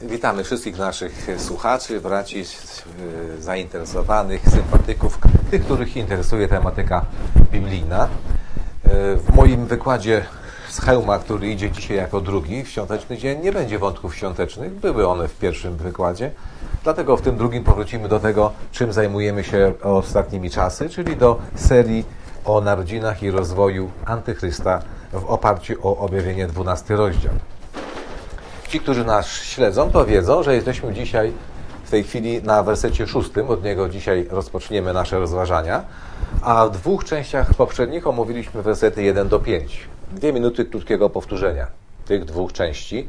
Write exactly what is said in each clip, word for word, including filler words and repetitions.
Witamy wszystkich naszych słuchaczy, braci zainteresowanych, sympatyków, tych, których interesuje tematyka biblijna. W moim wykładzie z Chełma, który idzie dzisiaj jako drugi w świąteczny dzień, nie będzie wątków świątecznych. Były one w pierwszym wykładzie. Dlatego w tym drugim powrócimy do tego, czym zajmujemy się ostatnimi czasy, czyli do serii o narodzinach i rozwoju Antychrysta w oparciu o objawienie dwunasty rozdział. Ci, którzy nas śledzą, to wiedzą, że jesteśmy dzisiaj w tej chwili na wersecie szóstym. Od niego dzisiaj rozpoczniemy nasze rozważania. A w dwóch częściach poprzednich omówiliśmy wersety jeden do pięciu. Dwie minuty krótkiego powtórzenia tych dwóch części.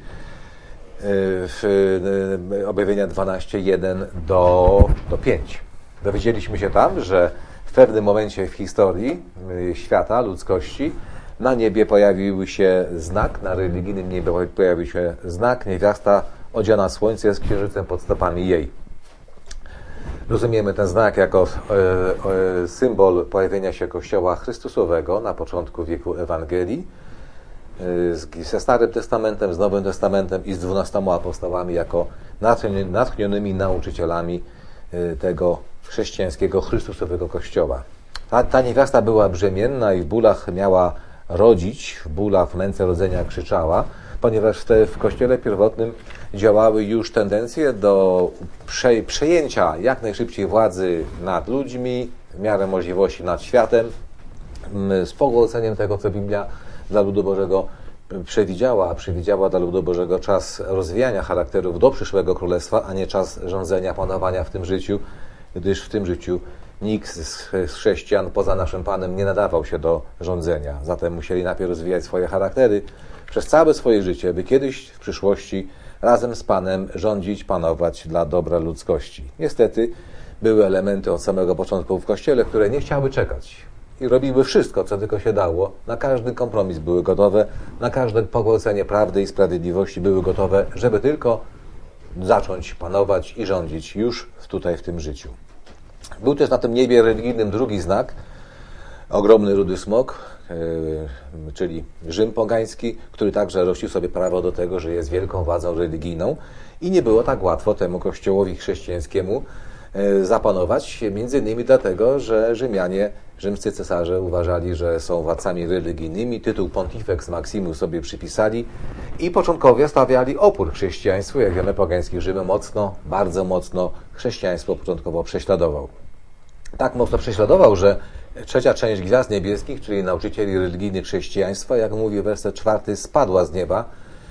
W objawienia dwanaście, jeden do pięciu. Dowiedzieliśmy się tam, że w pewnym momencie w historii świata, ludzkości, na niebie pojawił się znak, na religijnym niebie pojawił się znak, niewiasta odziana w słońce z księżycem pod stopami jej. Rozumiemy ten znak jako e, e, symbol pojawienia się Kościoła Chrystusowego na początku wieku Ewangelii, e, ze Starym Testamentem, z Nowym Testamentem i z dwunastoma apostołami jako natchnionymi nauczycielami e, tego chrześcijańskiego, Chrystusowego Kościoła. Ta, ta niewiasta była brzemienna i w bólach miała rodzić, w bólach, w męce rodzenia krzyczała, ponieważ w, te, w kościele pierwotnym działały już tendencje do prze, przejęcia jak najszybciej władzy nad ludźmi, w miarę możliwości nad światem, z pogłębieniem tego, co Biblia dla ludu Bożego przewidziała, a przewidziała dla ludu Bożego czas rozwijania charakterów do przyszłego królestwa, a nie czas rządzenia, panowania w tym życiu, gdyż w tym życiu nikt z chrześcijan poza naszym Panem nie nadawał się do rządzenia. Zatem musieli najpierw rozwijać swoje charaktery przez całe swoje życie, by kiedyś w przyszłości razem z Panem rządzić, panować dla dobra ludzkości. Niestety były elementy od samego początku w Kościele, które nie chciały czekać i robiły wszystko, co tylko się dało. Na każdy kompromis były gotowe, na każde pogwałcenie prawdy i sprawiedliwości były gotowe, żeby tylko zacząć panować i rządzić już tutaj w tym życiu. Był też na tym niebie religijnym drugi znak, ogromny rudy smok, yy, czyli Rzym pogański, który także rościł sobie prawo do tego, że jest wielką władzą religijną i nie było tak łatwo temu kościołowi chrześcijańskiemu yy, zapanować, między innymi dlatego, że Rzymianie, rzymscy cesarze uważali, że są władcami religijnymi, tytuł Pontifex Maximus sobie przypisali i początkowo stawiali opór chrześcijaństwu. Jak wiemy, pogański Rzym mocno, bardzo mocno chrześcijaństwo początkowo prześladował. Tak mocno prześladował, że trzecia część gwiazd niebieskich, czyli nauczycieli religijnych chrześcijaństwa, jak mówi werset czwarty, spadła z nieba,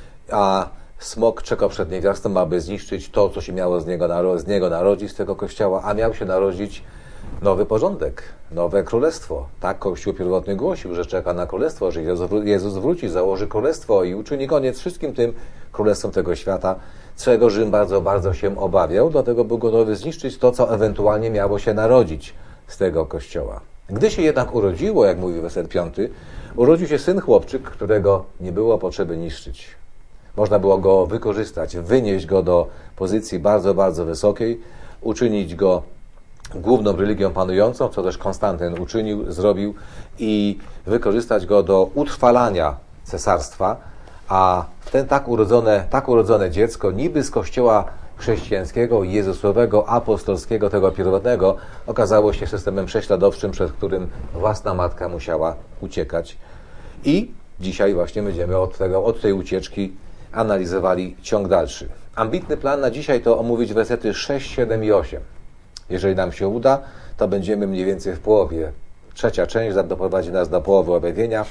a smok czekał przed niewiastą, aby zniszczyć to, co się miało z niego, z niego narodzić, z tego kościoła, a miał się narodzić nowy porządek, nowe królestwo. Tak Kościół pierwotny głosił, że czeka na królestwo, że Jezus wróci, założy królestwo i uczyni koniec wszystkim tym królestwom tego świata, czego Rzym bardzo, bardzo się obawiał, dlatego był gotowy zniszczyć to, co ewentualnie miało się narodzić z tego kościoła. Gdy się jednak urodziło, jak mówi werset piąty, urodził się syn chłopczyk, którego nie było potrzeby niszczyć. Można było go wykorzystać, wynieść go do pozycji bardzo, bardzo wysokiej, uczynić go główną religią panującą, co też Konstantyn uczynił, zrobił i wykorzystać go do utrwalania cesarstwa, a ten tak urodzone, tak urodzone dziecko niby z kościoła chrześcijańskiego, jezusowego, apostolskiego, tego pierwotnego, okazało się systemem prześladowczym, przed którym własna matka musiała uciekać. I dzisiaj właśnie będziemy od, tego, od tej ucieczki analizowali ciąg dalszy. Ambitny plan na dzisiaj to omówić wersety sześć, siedem i osiem. Jeżeli nam się uda, to będziemy mniej więcej w połowie. Trzecia część doprowadzi nas do połowy objawienia,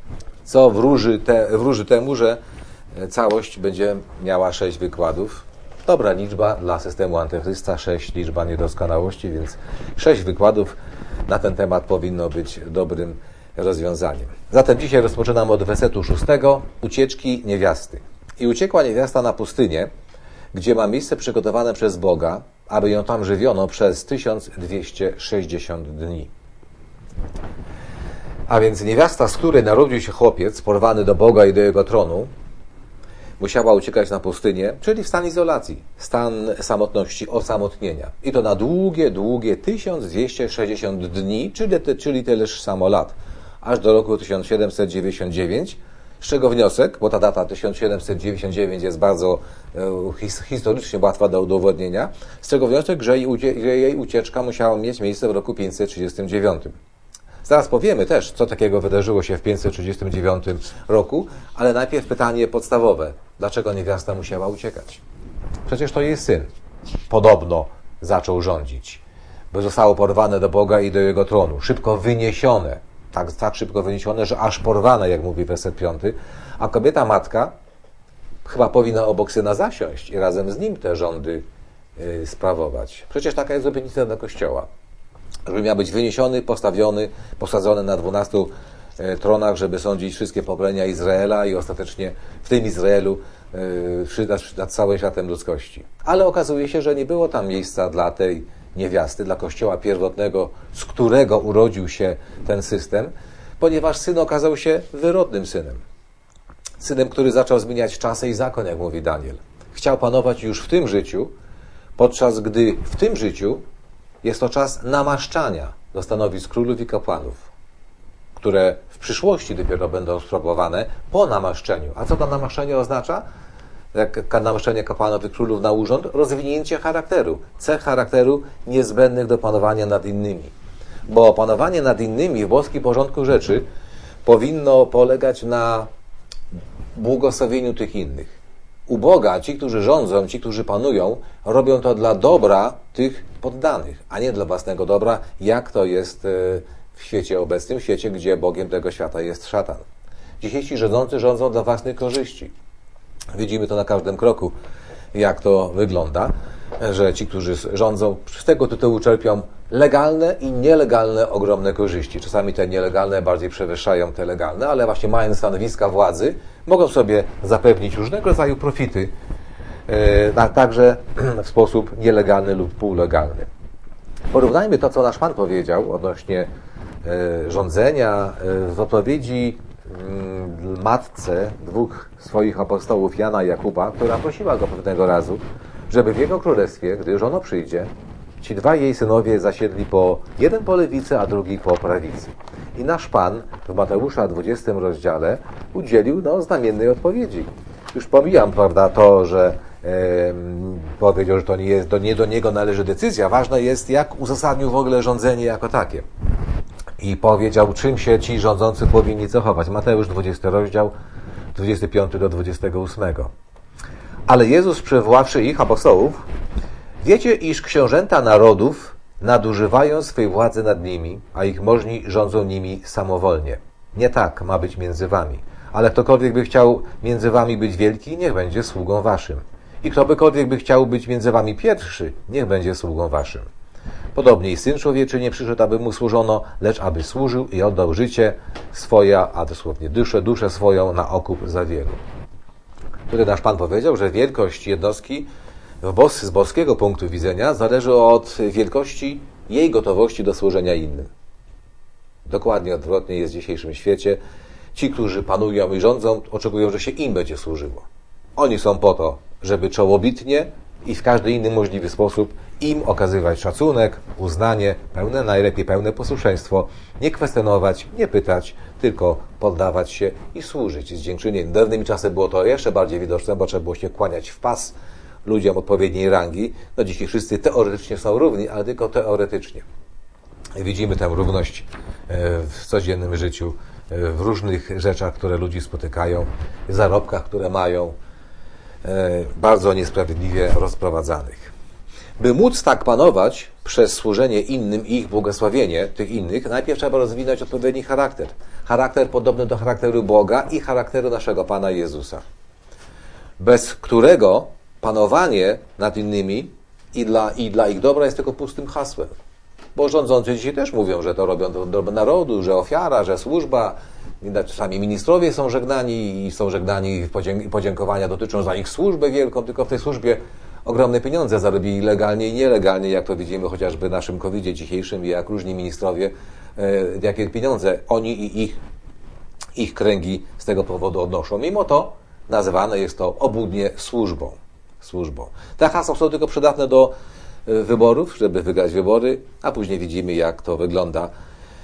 co wróży, te, wróży temu, że całość będzie miała sześć wykładów. Dobra liczba dla systemu Antychrysta, sześć liczba niedoskonałości, więc sześć wykładów na ten temat powinno być dobrym rozwiązaniem. Zatem dzisiaj rozpoczynamy od wersetu szóstego, ucieczki niewiasty. I uciekła niewiasta na pustynię, gdzie ma miejsce przygotowane przez Boga, aby ją tam żywiono przez tysiąc dwieście sześćdziesiąt dni. A więc niewiasta, z której narodził się chłopiec, porwany do Boga i do Jego tronu, musiała uciekać na pustynię, czyli w stan izolacji, stan samotności, osamotnienia. I to na długie, długie tysiąc dwieście sześćdziesiąt dni, czyli, te, czyli tyleż samo lat, aż do roku tysiąc siedemset dziewięćdziesiąt dziewięć, Z czego wniosek, bo ta data tysiąc siedemset dziewięćdziesiąt dziewięć jest bardzo e, historycznie łatwa do udowodnienia, z czego wniosek, że jej, ucie, że jej ucieczka musiała mieć miejsce w roku pięćset trzydziestym dziewiątym. Zaraz powiemy też, co takiego wydarzyło się w pięćset trzydziestym dziewiątym roku, ale najpierw pytanie podstawowe. Dlaczego niewiasta musiała uciekać? Przecież to jej syn podobno zaczął rządzić, bo zostało porwane do Boga i do Jego tronu. Szybko wyniesione, tak, tak szybko wyniesione, że aż porwane, jak mówi werset piąty, a kobieta matka chyba powinna obok syna zasiąść i razem z nim te rządy yy, sprawować. Przecież taka jest obietnica do Kościoła. Żeby miał być wyniesiony, postawiony, posadzony na dwunastu tronach, żeby sądzić wszystkie pokolenia Izraela i ostatecznie w tym Izraelu nad całym światem ludzkości. Ale okazuje się, że nie było tam miejsca dla tej niewiasty, dla Kościoła pierwotnego, z którego urodził się ten system, ponieważ syn okazał się wyrodnym synem. Synem, który zaczął zmieniać czasy i zakon, jak mówi Daniel. Chciał panować już w tym życiu, podczas gdy w tym życiu jest to czas namaszczania do stanowisk królów i kapłanów, które w przyszłości dopiero będą sprawowane po namaszczeniu. A co to namaszczenie oznacza? Jak namaszczenie kapłanów i królów na urząd? Rozwinięcie charakteru, cech charakteru niezbędnych do panowania nad innymi. Bo panowanie nad innymi w boskim porządku rzeczy powinno polegać na błogosławieniu tych innych. U Boga ci, którzy rządzą, ci, którzy panują, robią to dla dobra tych poddanych, a nie dla własnego dobra, jak to jest w świecie obecnym, w świecie, gdzie Bogiem tego świata jest szatan. Dzisiejsi rządzący rządzą dla własnych korzyści. Widzimy to na każdym kroku, jak to wygląda, że ci, którzy rządzą, z tego tytułu czerpią legalne i nielegalne ogromne korzyści. Czasami te nielegalne bardziej przewyższają te legalne, ale właśnie mając stanowiska władzy, mogą sobie zapewnić różnego rodzaju profity, yy, także w sposób nielegalny lub półlegalny. Porównajmy to, co nasz Pan powiedział odnośnie yy, rządzenia yy, w odpowiedzi yy, matce dwóch swoich apostołów, Jana i Jakuba, która prosiła go pewnego razu, żeby w jego królestwie, gdy ono przyjdzie, ci dwaj jej synowie zasiedli po jeden po lewicy, a drugi po prawicy. I nasz Pan w Mateusza dwudziestym rozdziale udzielił no, znamiennej odpowiedzi. Już pomijam, prawda, to, że e, powiedział, że to nie, jest, to nie do niego należy decyzja. Ważne jest, jak uzasadnił w ogóle rządzenie jako takie. I powiedział, czym się ci rządzący powinni cechować. Mateusz dwudziesty rozdział, dwudziesty piąty do dwudziestego ósmego. Ale Jezus, przywoławszy ich, apostołów, wiecie, iż książęta narodów nadużywają swej władzy nad nimi, a ich możni rządzą nimi samowolnie. Nie tak ma być między wami. Ale ktokolwiek by chciał między wami być wielki, niech będzie sługą waszym. I ktokolwiek by chciał być między wami pierwszy, niech będzie sługą waszym. Podobnie i Syn Człowieczy nie przyszedł, aby mu służono, lecz aby służył i oddał życie swoje, a dosłownie duszę, duszę swoją na okup za wielu. Tutaj nasz Pan powiedział, że wielkość jednostki w bos, z boskiego punktu widzenia zależy od wielkości jej gotowości do służenia innym. Dokładnie odwrotnie jest w dzisiejszym świecie. Ci, którzy panują i rządzą, oczekują, że się im będzie służyło. Oni są po to, żeby czołobitnie i w każdy inny możliwy sposób im okazywać szacunek, uznanie, pełne, najlepiej pełne posłuszeństwo, nie kwestionować, nie pytać, tylko poddawać się i służyć z dziękczynieniem. Dawnymi czasy było to jeszcze bardziej widoczne, bo trzeba było się kłaniać w pas ludziom odpowiedniej rangi. No dzisiaj wszyscy teoretycznie są równi, ale tylko teoretycznie. Widzimy tę równość w codziennym życiu, w różnych rzeczach, które ludzi spotykają, w zarobkach, które mają, bardzo niesprawiedliwie rozprowadzanych. By móc tak panować przez służenie innym i ich błogosławienie tych innych, najpierw trzeba rozwinąć odpowiedni charakter. Charakter podobny do charakteru Boga i charakteru naszego Pana Jezusa. Bez którego panowanie nad innymi i dla, i dla ich dobra jest tylko pustym hasłem. Bo rządzący dzisiaj też mówią, że to robią do dobra narodu, że ofiara, że służba. Czasami ministrowie są żegnani i są żegnani i podziękowania dotyczą za ich służbę wielką, tylko w tej służbie ogromne pieniądze zarobili legalnie i nielegalnie, jak to widzimy chociażby w naszym kowidzie dzisiejszym, jak różni ministrowie, jakie pieniądze oni i ich, ich kręgi z tego powodu odnoszą. Mimo to nazywane jest to obłudnie służbą. służbą. Te hasła są tylko przydatne do wyborów, żeby wygrać wybory, a później widzimy, jak to wygląda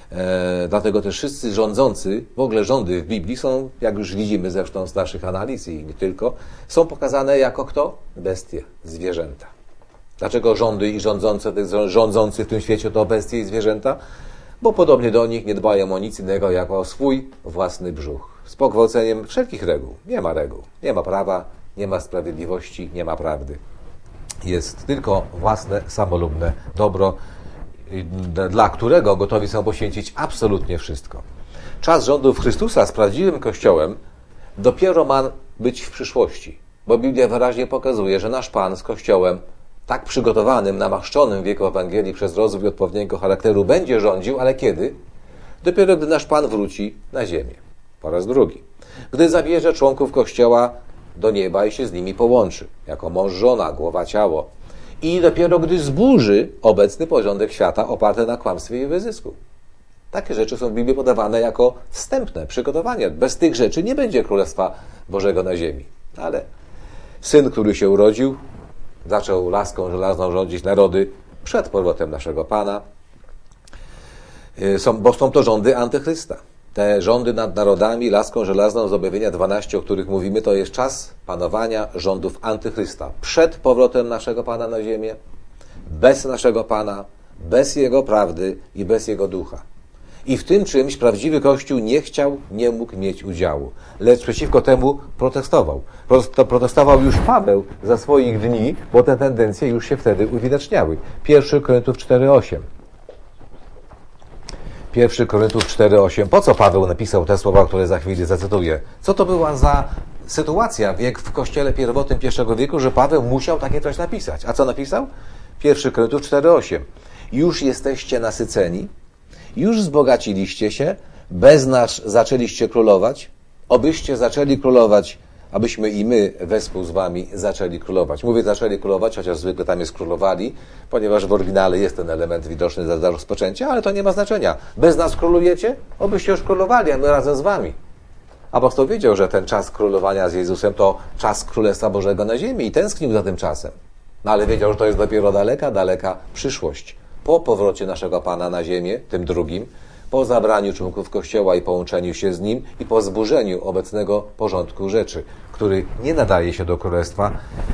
E, dlatego też wszyscy rządzący, w ogóle rządy w Biblii są, jak już widzimy zresztą z naszych analiz i nie tylko, są pokazane jako kto? Bestie, zwierzęta. Dlaczego rządy i rządzące, rządzący w tym świecie to bestie i zwierzęta? Bo podobnie do nich nie dbają o nic innego jak o swój własny brzuch. Z pogwałceniem wszelkich reguł. Nie ma reguł, nie ma prawa, nie ma sprawiedliwości, nie ma prawdy. Jest tylko własne, samolubne dobro, dla którego gotowi są poświęcić absolutnie wszystko. Czas rządów Chrystusa z prawdziwym Kościołem dopiero ma być w przyszłości, bo Biblia wyraźnie pokazuje, że nasz Pan z Kościołem tak przygotowanym, namaszczonym w wieku Ewangelii przez rozwój odpowiedniego charakteru będzie rządził, ale kiedy? Dopiero gdy nasz Pan wróci na ziemię. Po raz drugi. Gdy zabierze członków Kościoła do nieba i się z nimi połączy, jako mąż, żona, głowa, ciało. I dopiero gdy zburzy obecny porządek świata oparty na kłamstwie i wyzysku. Takie rzeczy są w Biblii podawane jako wstępne przygotowania. Bez tych rzeczy nie będzie Królestwa Bożego na ziemi. Ale Syn, który się urodził, zaczął laską żelazną rządzić narody przed powrotem naszego Pana, są, bo są to rządy Antychrysta. Te rządy nad narodami, laską żelazną z objawienia dwanaście, o których mówimy, to jest czas panowania rządów Antychrysta. Przed powrotem naszego Pana na ziemię, bez naszego Pana, bez Jego prawdy i bez Jego ducha. I w tym czymś prawdziwy Kościół nie chciał, nie mógł mieć udziału. Lecz przeciwko temu protestował. Protestował już Paweł za swoich dni, bo te tendencje już się wtedy uwidaczniały. pierwszy Koryntiów cztery osiem. pierwszy Koryntiów cztery osiem. Po co Paweł napisał te słowa, które za chwilę zacytuję? Co to była za sytuacja wiek w Kościele pierwotnym pierwszego wieku, że Paweł musiał takie coś napisać? A co napisał? pierwszy Koryntiów cztery osiem. Już jesteście nasyceni, już wzbogaciliście się, bez nas zaczęliście królować, obyście zaczęli królować, abyśmy i my wespół z wami zaczęli królować. Mówię zaczęli królować, chociaż zwykle tam jest królowali, ponieważ w oryginale jest ten element widoczny za, za rozpoczęcia, ale to nie ma znaczenia. Bez nas królujecie, obyście już królowali, a my razem z wami. Apostoł wiedział, że ten czas królowania z Jezusem to czas Królestwa Bożego na ziemi i tęsknił za tym czasem. No ale wiedział, że to jest dopiero daleka, daleka przyszłość. Po powrocie naszego Pana na ziemię, tym drugim, po zabraniu członków Kościoła i połączeniu się z Nim i po zburzeniu obecnego porządku rzeczy, który nie nadaje się do Królestwa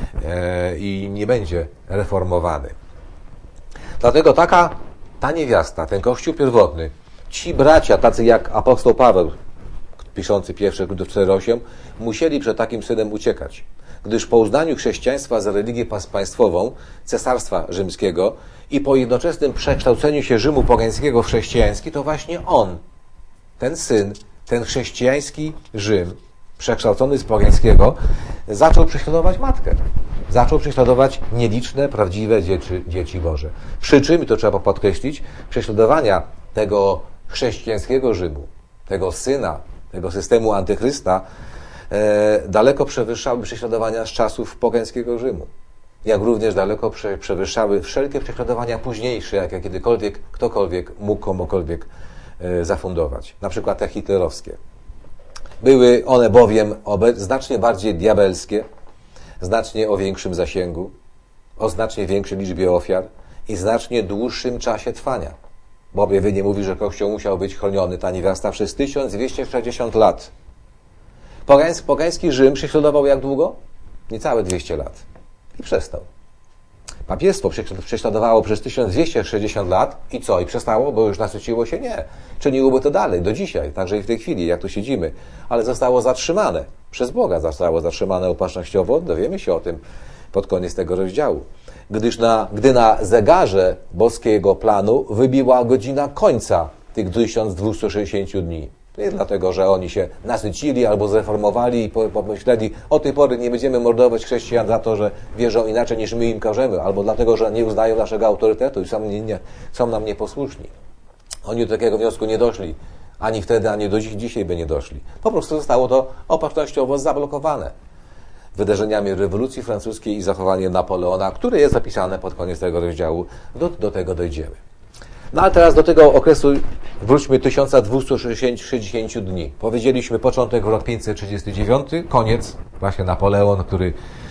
e, i nie będzie reformowany. Dlatego taka ta niewiasta, ten Kościół pierwotny, ci bracia, tacy jak apostoł Paweł, piszący pierwszy Koryntiów cztery osiem, musieli przed takim synem uciekać, gdyż po uznaniu chrześcijaństwa za religię państwową Cesarstwa Rzymskiego i po jednoczesnym przekształceniu się Rzymu pogańskiego w chrześcijański, to właśnie on, ten syn, ten chrześcijański Rzym, przekształcony z pogańskiego, zaczął prześladować matkę. Zaczął prześladować nieliczne, prawdziwe dzieci, dzieci Boże. Przy czym, i to trzeba podkreślić, prześladowania tego chrześcijańskiego Rzymu, tego syna, tego systemu antychrysta, e, daleko przewyższały prześladowania z czasów pogańskiego Rzymu. Jak również daleko prze, przewyższały wszelkie prześladowania późniejsze, jakie kiedykolwiek ktokolwiek mógł komukolwiek e, zafundować. Na przykład te hitlerowskie. Były one bowiem obe, znacznie bardziej diabelskie, znacznie o większym zasięgu, o znacznie większej liczbie ofiar i znacznie dłuższym czasie trwania. Bo objawienie mówi, że Kościół musiał być chroniony, ta niewiasta, przez tysiąc dwieście sześćdziesiąt lat. Pogański, pogański Rzym prześladował jak długo? Niecałe dwieście lat. I przestał. Papiestwo prześladowało przez tysiąc dwieście sześćdziesiąt lat i co? I przestało, bo już nasyciło się? Nie. Czyniłoby to dalej, do dzisiaj, także i w tej chwili, jak tu siedzimy. Ale zostało zatrzymane. Przez Boga zostało zatrzymane opatrznościowo. Dowiemy się o tym pod koniec tego rozdziału. Gdyż na, gdy na zegarze boskiego planu wybiła godzina końca tych tysiąc dwieście sześćdziesiąt dni. Nie dlatego, że oni się nasycili albo zreformowali i pomyśleli, od tej pory nie będziemy mordować chrześcijan za to, że wierzą inaczej niż my im każemy, albo dlatego, że nie uznają naszego autorytetu i są, nie, nie, są nam nieposłuszni. Oni do takiego wniosku nie doszli. Ani wtedy, ani do dziś, dzisiaj by nie doszli. Po prostu zostało to opatrznościowo zablokowane wydarzeniami rewolucji francuskiej i zachowaniem Napoleona, które jest zapisane pod koniec tego rozdziału. Do, do tego dojdziemy. No ale teraz do tego okresu wróćmy tysiąc dwieście sześćdziesiąt dni. Powiedzieliśmy początek rok pięćset trzydziesty dziewiąty, koniec, właśnie Napoleon, który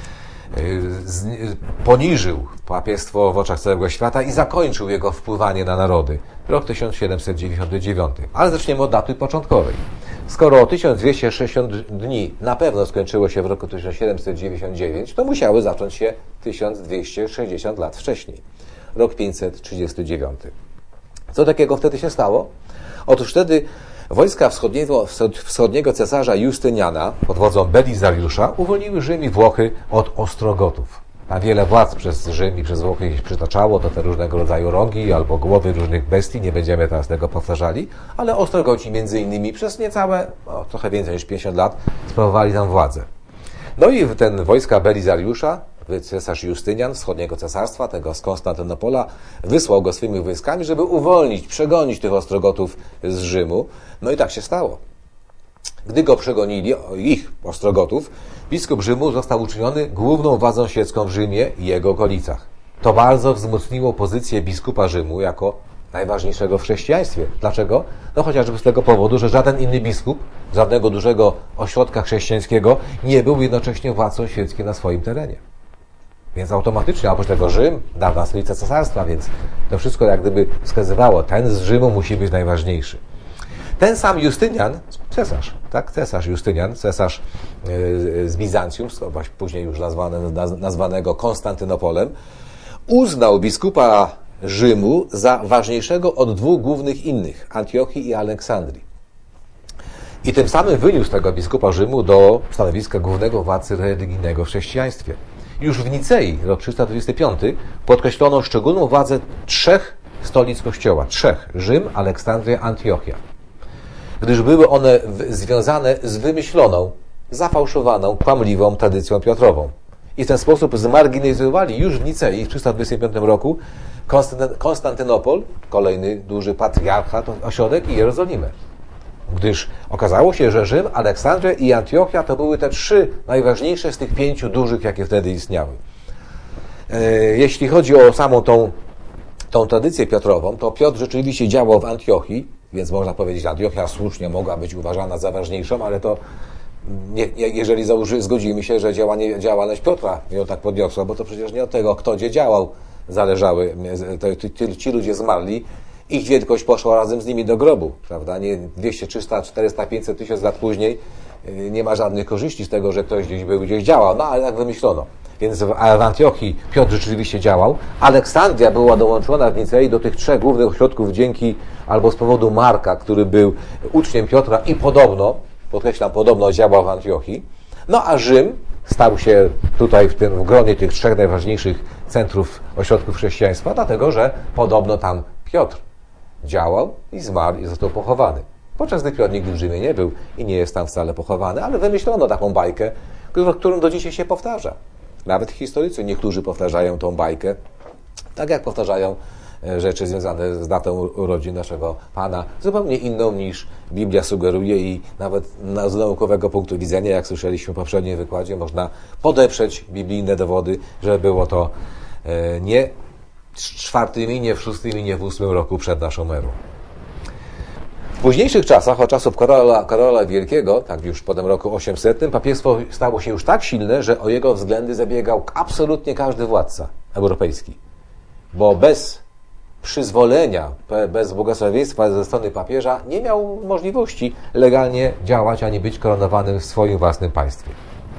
poniżył papiestwo w oczach całego świata i zakończył jego wpływanie na narody. Rok tysiąc siedemset dziewięćdziesiąty dziewiąty. Ale zaczniemy od daty początkowej. Skoro tysiąc dwieście sześćdziesiąt dni na pewno skończyło się w roku tysiąc siedemset dziewięćdziesiąt dziewięć, to musiały zacząć się tysiąc dwieście sześćdziesiąt lat wcześniej. Rok pięćset trzydziesty dziewiąty. Co takiego wtedy się stało? Otóż wtedy wojska wschodniego, wschodniego cesarza Justyniana pod wodzą Belizariusza uwolniły Rzym i Włochy od Ostrogotów. A wiele władz przez Rzym i przez Włochy się przytaczało, to te różnego rodzaju rogi albo głowy różnych bestii, nie będziemy teraz tego powtarzali, ale Ostrogoci między innymi przez niecałe, o, trochę więcej niż pięćdziesiąt lat sprawowali tam władzę. No i ten wojska Belizariusza, cesarz Justynian wschodniego cesarstwa, tego z Konstantynopola, wysłał go swoimi wojskami, żeby uwolnić, przegonić tych Ostrogotów z Rzymu. No i tak się stało. Gdy go przegonili, ich Ostrogotów, biskup Rzymu został uczyniony główną władzą świecką w Rzymie i jego okolicach. To bardzo wzmocniło pozycję biskupa Rzymu jako najważniejszego w chrześcijaństwie. Dlaczego? No chociażby z tego powodu, że żaden inny biskup, żadnego dużego ośrodka chrześcijańskiego nie był jednocześnie władcą świeckim na swoim terenie. Więc automatycznie, oprócz tego Rzym, dawna stolica cesarstwa, więc to wszystko jak gdyby wskazywało, ten z Rzymu musi być najważniejszy. Ten sam Justynian, cesarz, tak, cesarz Justynian, cesarz yy, z Bizancjum, później już nazwany, nazwanego Konstantynopolem, uznał biskupa Rzymu za ważniejszego od dwóch głównych innych, Antiochii i Aleksandrii. I tym samym wyniósł tego biskupa Rzymu do stanowiska głównego władcy religijnego w chrześcijaństwie. Już w Nicei, rok trzysta dwudziesty piąty, podkreślono szczególną władzę trzech stolic Kościoła. Trzech. Rzym, Aleksandria, Antiochia. Gdyż były one związane z wymyśloną, zafałszowaną, kłamliwą tradycją piotrową. I w ten sposób zmarginalizowali już w Nicei w trzysta dwudziestym piątym roku Konstantynopol, kolejny duży patriarchat, ośrodek, i Jerozolimę. Gdyż okazało się, że Rzym, Aleksandria i Antiochia to były te trzy najważniejsze z tych pięciu dużych, jakie wtedy istniały. Jeśli chodzi o samą tą, tą tradycję piotrową, to Piotr rzeczywiście działał w Antiochii, więc można powiedzieć, że Antiochia słusznie mogła być uważana za ważniejszą, ale to nie, nie, jeżeli założy, zgodzimy się, że działanie, działalność Piotra ją tak podniosła, bo to przecież nie od tego, kto gdzie działał, zależały, ci, ci ludzie zmarli, ich wielkość poszła razem z nimi do grobu, prawda? Nie dwieście, trzysta, czterysta, pięćset tysięcy lat później nie ma żadnych korzyści z tego, że ktoś gdzieś był, gdzieś działał, no ale tak wymyślono. Więc w Antiochii Piotr rzeczywiście działał. Aleksandria była dołączona w Nicei do tych trzech głównych ośrodków dzięki albo z powodu Marka, który był uczniem Piotra i podobno, podkreślam, podobno działał w Antiochii. No a Rzym stał się tutaj w tym w gronie tych trzech najważniejszych centrów ośrodków chrześcijaństwa, dlatego że podobno tam Piotr działał i zmarł i został pochowany. Podczas gdy Piotr nigdy w Rzymie nie był i nie jest tam wcale pochowany, ale wymyślono taką bajkę, którą do dzisiaj się powtarza. Nawet historycy niektórzy powtarzają tą bajkę, tak jak powtarzają rzeczy związane z datą urodzin naszego Pana, zupełnie inną niż Biblia sugeruje i nawet z naukowego punktu widzenia, jak słyszeliśmy w poprzednim wykładzie, można podeprzeć biblijne dowody, że było to nie w czwartym i nie w szóstym i nie w ósmym roku przed naszą erą. W późniejszych czasach, od czasów Karola, Karola Wielkiego, tak już potem roku osiemsetnym, papiestwo stało się już tak silne, że o jego względy zabiegał absolutnie każdy władca europejski. Bo bez przyzwolenia, bez błogosławieństwa ze strony papieża nie miał możliwości legalnie działać, ani być koronowanym w swoim własnym państwie.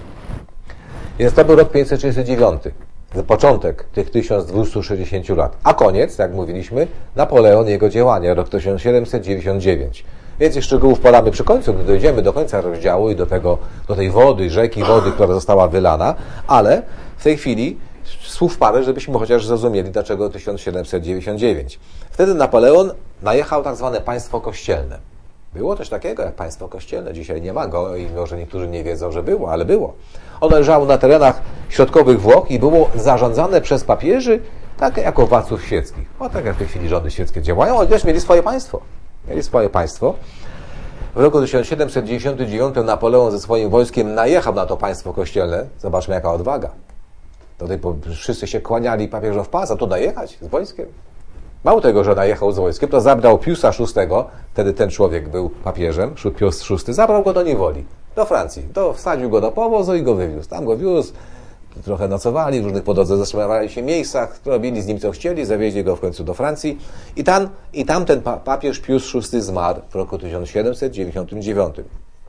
Więc to był rok pięćset trzydziesty dziewiąty. Początek tych tysiąc dwieście sześćdziesiąt lat. A koniec, jak mówiliśmy, Napoleon i jego działania, rok tysiąc siedemset dziewięćdziesiąt dziewięć. Więcej szczegółów podamy przy końcu, gdy dojdziemy do końca rozdziału i do tego, do tej wody, rzeki wody, która została wylana, ale w tej chwili słów parę, żebyśmy chociaż zrozumieli, dlaczego tysiąc siedemset dziewięćdziesiąt dziewięć. Wtedy Napoleon najechał tak zwane państwo kościelne. Było coś takiego jak państwo kościelne. Dzisiaj nie ma go i może niektórzy nie wiedzą, że było, ale było. Ono leżało na terenach środkowych Włoch i było zarządzane przez papieży tak jako władców świeckich. O tak jak w tej chwili rządy świeckie działają, oni też mieli swoje państwo. Mieli swoje państwo. W roku tysiąc siedemset dziewięćdziesiątym dziewiątym Napoleon ze swoim wojskiem najechał na to państwo kościelne. Zobaczmy, jaka odwaga. Tutaj wszyscy się kłaniali papieżowi w pas, a tu najechać z wojskiem. Mało tego, że najechał z wojskiem, to zabrał Piusa szóstego, wtedy ten człowiek był papieżem, Pius szósty, zabrał go do niewoli, do Francji. To wsadził go do powozu i go wywiózł. Tam go wiózł, trochę nocowali, w różnych po drodze zatrzymywali się miejscach, robili z nim co chcieli, zawieźli go w końcu do Francji i tam, i tam ten papież Pius szósty zmarł w roku tysiąc siedemset dziewięćdziesiątym dziewiątym.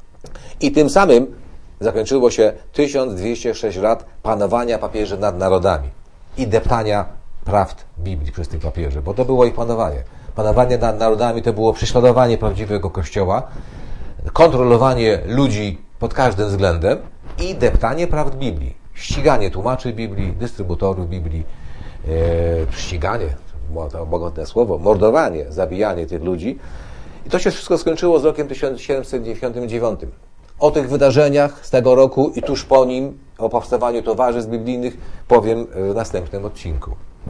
I tym samym zakończyło się tysiąc dwieście sześć lat panowania papieży nad narodami i deptania prawd Biblii przez tych papieży, bo to było ich panowanie. Panowanie nad narodami to było prześladowanie prawdziwego Kościoła, kontrolowanie ludzi pod każdym względem i deptanie prawd Biblii. Ściganie tłumaczy Biblii, dystrybutorów Biblii, e, ściganie, to łagodne słowo, mordowanie, zabijanie tych ludzi. I to się wszystko skończyło z rokiem tysiąc siedemset dziewięćdziesiątym dziewiątym. O tych wydarzeniach z tego roku i tuż po nim, o powstawaniu towarzystw biblijnych, powiem w następnym odcinku.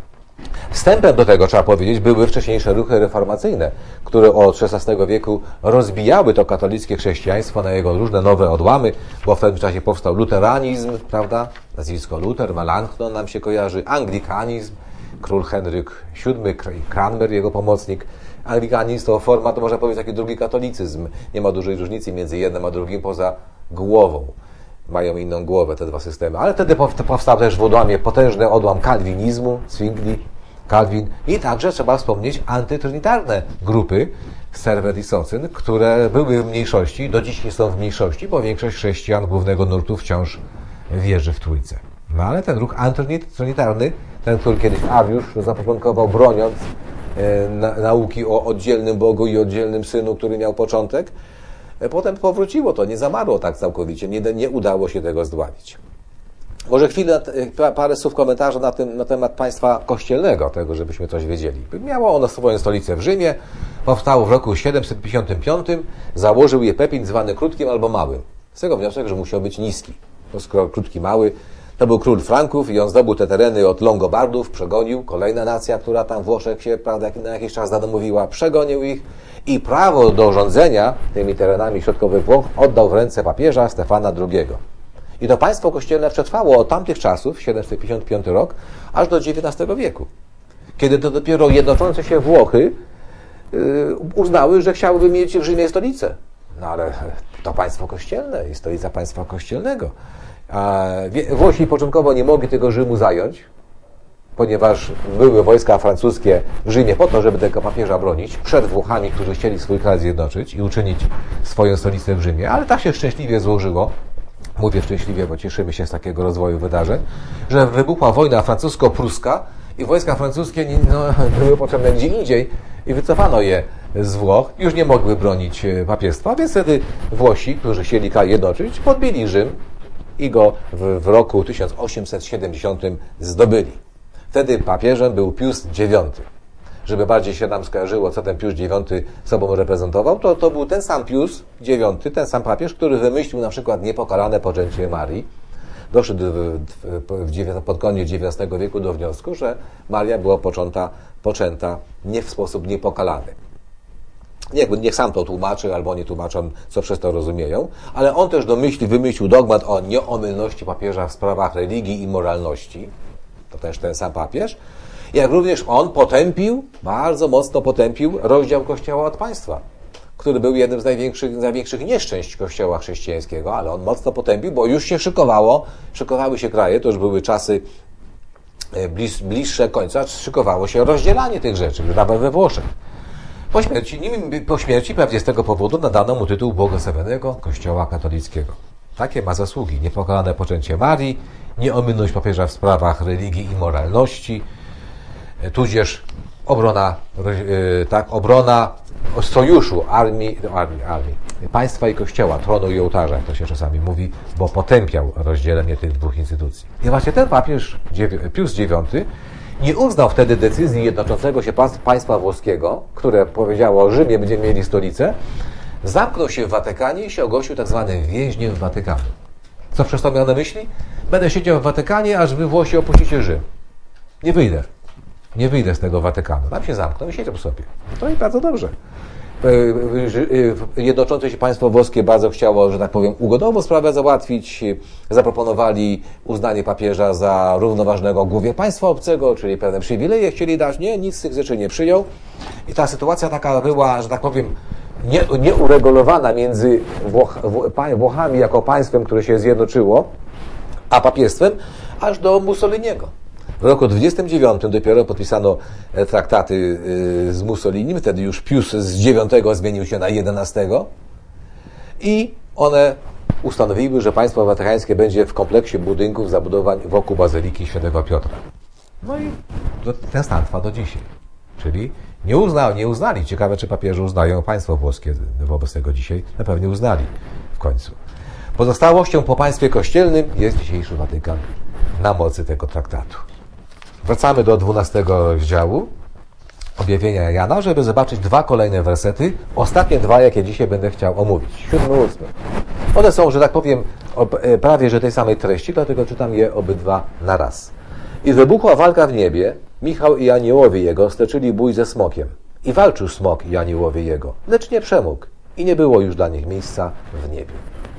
Wstępem do tego, trzeba powiedzieć, były wcześniejsze ruchy reformacyjne, które od szesnastego wieku rozbijały to katolickie chrześcijaństwo na jego różne nowe odłamy, bo w pewnym czasie powstał luteranizm, prawda? Nazwisko Luther, Melanchthon nam się kojarzy, anglikanizm, król Henryk siódmy, Cranmer, jego pomocnik. Anglikanizm to forma, to można powiedzieć, taki drugi katolicyzm. Nie ma dużej różnicy między jednym a drugim poza głową. Mają inną głowę te dwa systemy. Ale wtedy powstał też w odłamie potężny odłam kalwinizmu, Zwingli, Calvin i także trzeba wspomnieć antytrinitarne grupy, Servet i Socin, które były w mniejszości, do dziś nie są w mniejszości, bo większość chrześcijan głównego nurtu wciąż wierzy w Trójcę. No ale ten ruch antytrinitarny, ten, który kiedyś Ariusz zapoczątkował, broniąc e, na, nauki o oddzielnym Bogu i oddzielnym Synu, który miał początek, e, potem powróciło to, nie zamarło tak całkowicie, nie, nie udało się tego zdławić. Może chwilę, parę słów komentarza na, tym, na temat państwa kościelnego, tego, żebyśmy coś wiedzieli. Miało ono swoją stolicę w Rzymie, powstało w roku siedemset pięćdziesiątym piątym, założył je Pepin zwany Krótkim albo Małym. Z tego wniosek, że musiał być niski. To skoro Krótki, Mały, to był król Franków i on zdobył te tereny od Longobardów, przegonił, kolejna nacja, która tam Włoszech się, prawda, na jakiś czas zadomowiła, przegonił ich i prawo do rządzenia tymi terenami środkowych Włoch oddał w ręce papieża Stefana drugiego. I to państwo kościelne przetrwało od tamtych czasów, siedemset pięćdziesiąty piąty rok, aż do dziewiętnastego wieku. Kiedy to dopiero jednoczące się Włochy yy, uznały, że chciałyby mieć w Rzymie stolicę. No ale to państwo kościelne i stolica państwa kościelnego. A Włosi początkowo nie mogli tego Rzymu zająć, ponieważ były wojska francuskie w Rzymie po to, żeby tego papieża bronić przed Włochami, którzy chcieli swój kraj zjednoczyć i uczynić swoją stolicę w Rzymie. Ale tak się szczęśliwie złożyło, mówię szczęśliwie, bo cieszymy się z takiego rozwoju wydarzeń, że wybuchła wojna francusko-pruska i wojska francuskie no, były potrzebne gdzie indziej i wycofano je z Włoch. Już nie mogły bronić papiestwa, więc wtedy Włosi, którzy chcieli kraj jednoczyć, podbili Rzym i go w, w roku tysiąc osiemset siedemdziesiątym zdobyli. Wtedy papieżem był Pius dziewiąty. Żeby bardziej się nam skojarzyło, co ten Pius dziewiąty sobą reprezentował, to to był ten sam Pius dziewiąty, ten sam papież, który wymyślił na przykład niepokalane poczęcie Marii. Doszedł w, w, pod koniec dziewiętnastego wieku do wniosku, że Maria była poczęta, poczęta nie w sposób niepokalany. Niech, niech sam to tłumaczy, albo nie tłumaczą, co przez to rozumieją, ale on też domyślił, wymyślił dogmat o nieomylności papieża w sprawach religii i moralności. To też ten sam papież. Jak również on potępił, bardzo mocno potępił rozdział Kościoła od państwa, który był jednym z największych, największych nieszczęść Kościoła chrześcijańskiego, ale on mocno potępił, bo już się szykowało, szykowały się kraje, to już były czasy bliż, bliższe końca, szykowało się rozdzielanie tych rzeczy, nawet we Włoszech. Po śmierci, po śmierci pewnie z tego powodu nadano mu tytuł błogosławionego Kościoła katolickiego. Takie ma zasługi: niepokalane poczęcie Marii, nieomylność papieża w sprawach religii i moralności, tudzież obrona, tak, obrona sojuszu armii, armii, armii, państwa i kościoła, tronu i ołtarza, jak to się czasami mówi, bo potępiał rozdzielenie tych dwóch instytucji. I właśnie ten papież Pius dziewiąty nie uznał wtedy decyzji jednoczącego się państwa włoskiego, które powiedziało, że Rzymie będziemy mieli stolicę, zamknął się w Watykanie i się ogłosił tak zwanym więźniem Watykanu. Co przez to miał na myśli? Będę siedział w Watykanie, aż wy Włosi opuścicie Rzym. Nie wyjdę. Nie wyjdę z tego Watykanu. Tam się zamknął i siedział sobie. To i bardzo dobrze. Jednoczące się państwo włoskie bardzo chciało, że tak powiem, ugodowo sprawę załatwić. Zaproponowali uznanie papieża za równoważnego głowie państwa obcego, czyli pewne przywileje chcieli dać. Nie, nic z tych rzeczy nie przyjął. I ta sytuacja taka była, że tak powiem, nie, nieuregulowana między Włoch, Włochami jako państwem, które się zjednoczyło, a papiestwem, aż do Mussoliniego. W roku dwudziestym dziewiątym dopiero podpisano traktaty z Mussolinim, wtedy już Pius z dziewiątego zmienił się na jedenastego i one ustanowiły, że państwo watykańskie będzie w kompleksie budynków, zabudowań wokół Bazyliki Świętego Piotra. No i ten stan trwa do dzisiaj. Czyli nie, uzna, nie uznali. Ciekawe, czy papieże uznają państwo włoskie wobec tego dzisiaj. Na pewno uznali w końcu. Pozostałością po państwie kościelnym jest dzisiejszy Watykan na mocy tego traktatu. Wracamy do dwunastego rozdziału Objawienia Jana, żeby zobaczyć dwa kolejne wersety. Ostatnie dwa, jakie dzisiaj będę chciał omówić. Siódmy, ósmy. One są, że tak powiem, prawie że tej samej treści, dlatego czytam je obydwa na raz. I wybuchła walka w niebie. Michał i aniołowie jego stoczyli bój ze smokiem. I walczył smok i aniołowie jego, lecz nie przemógł. I nie było już dla nich miejsca w niebie.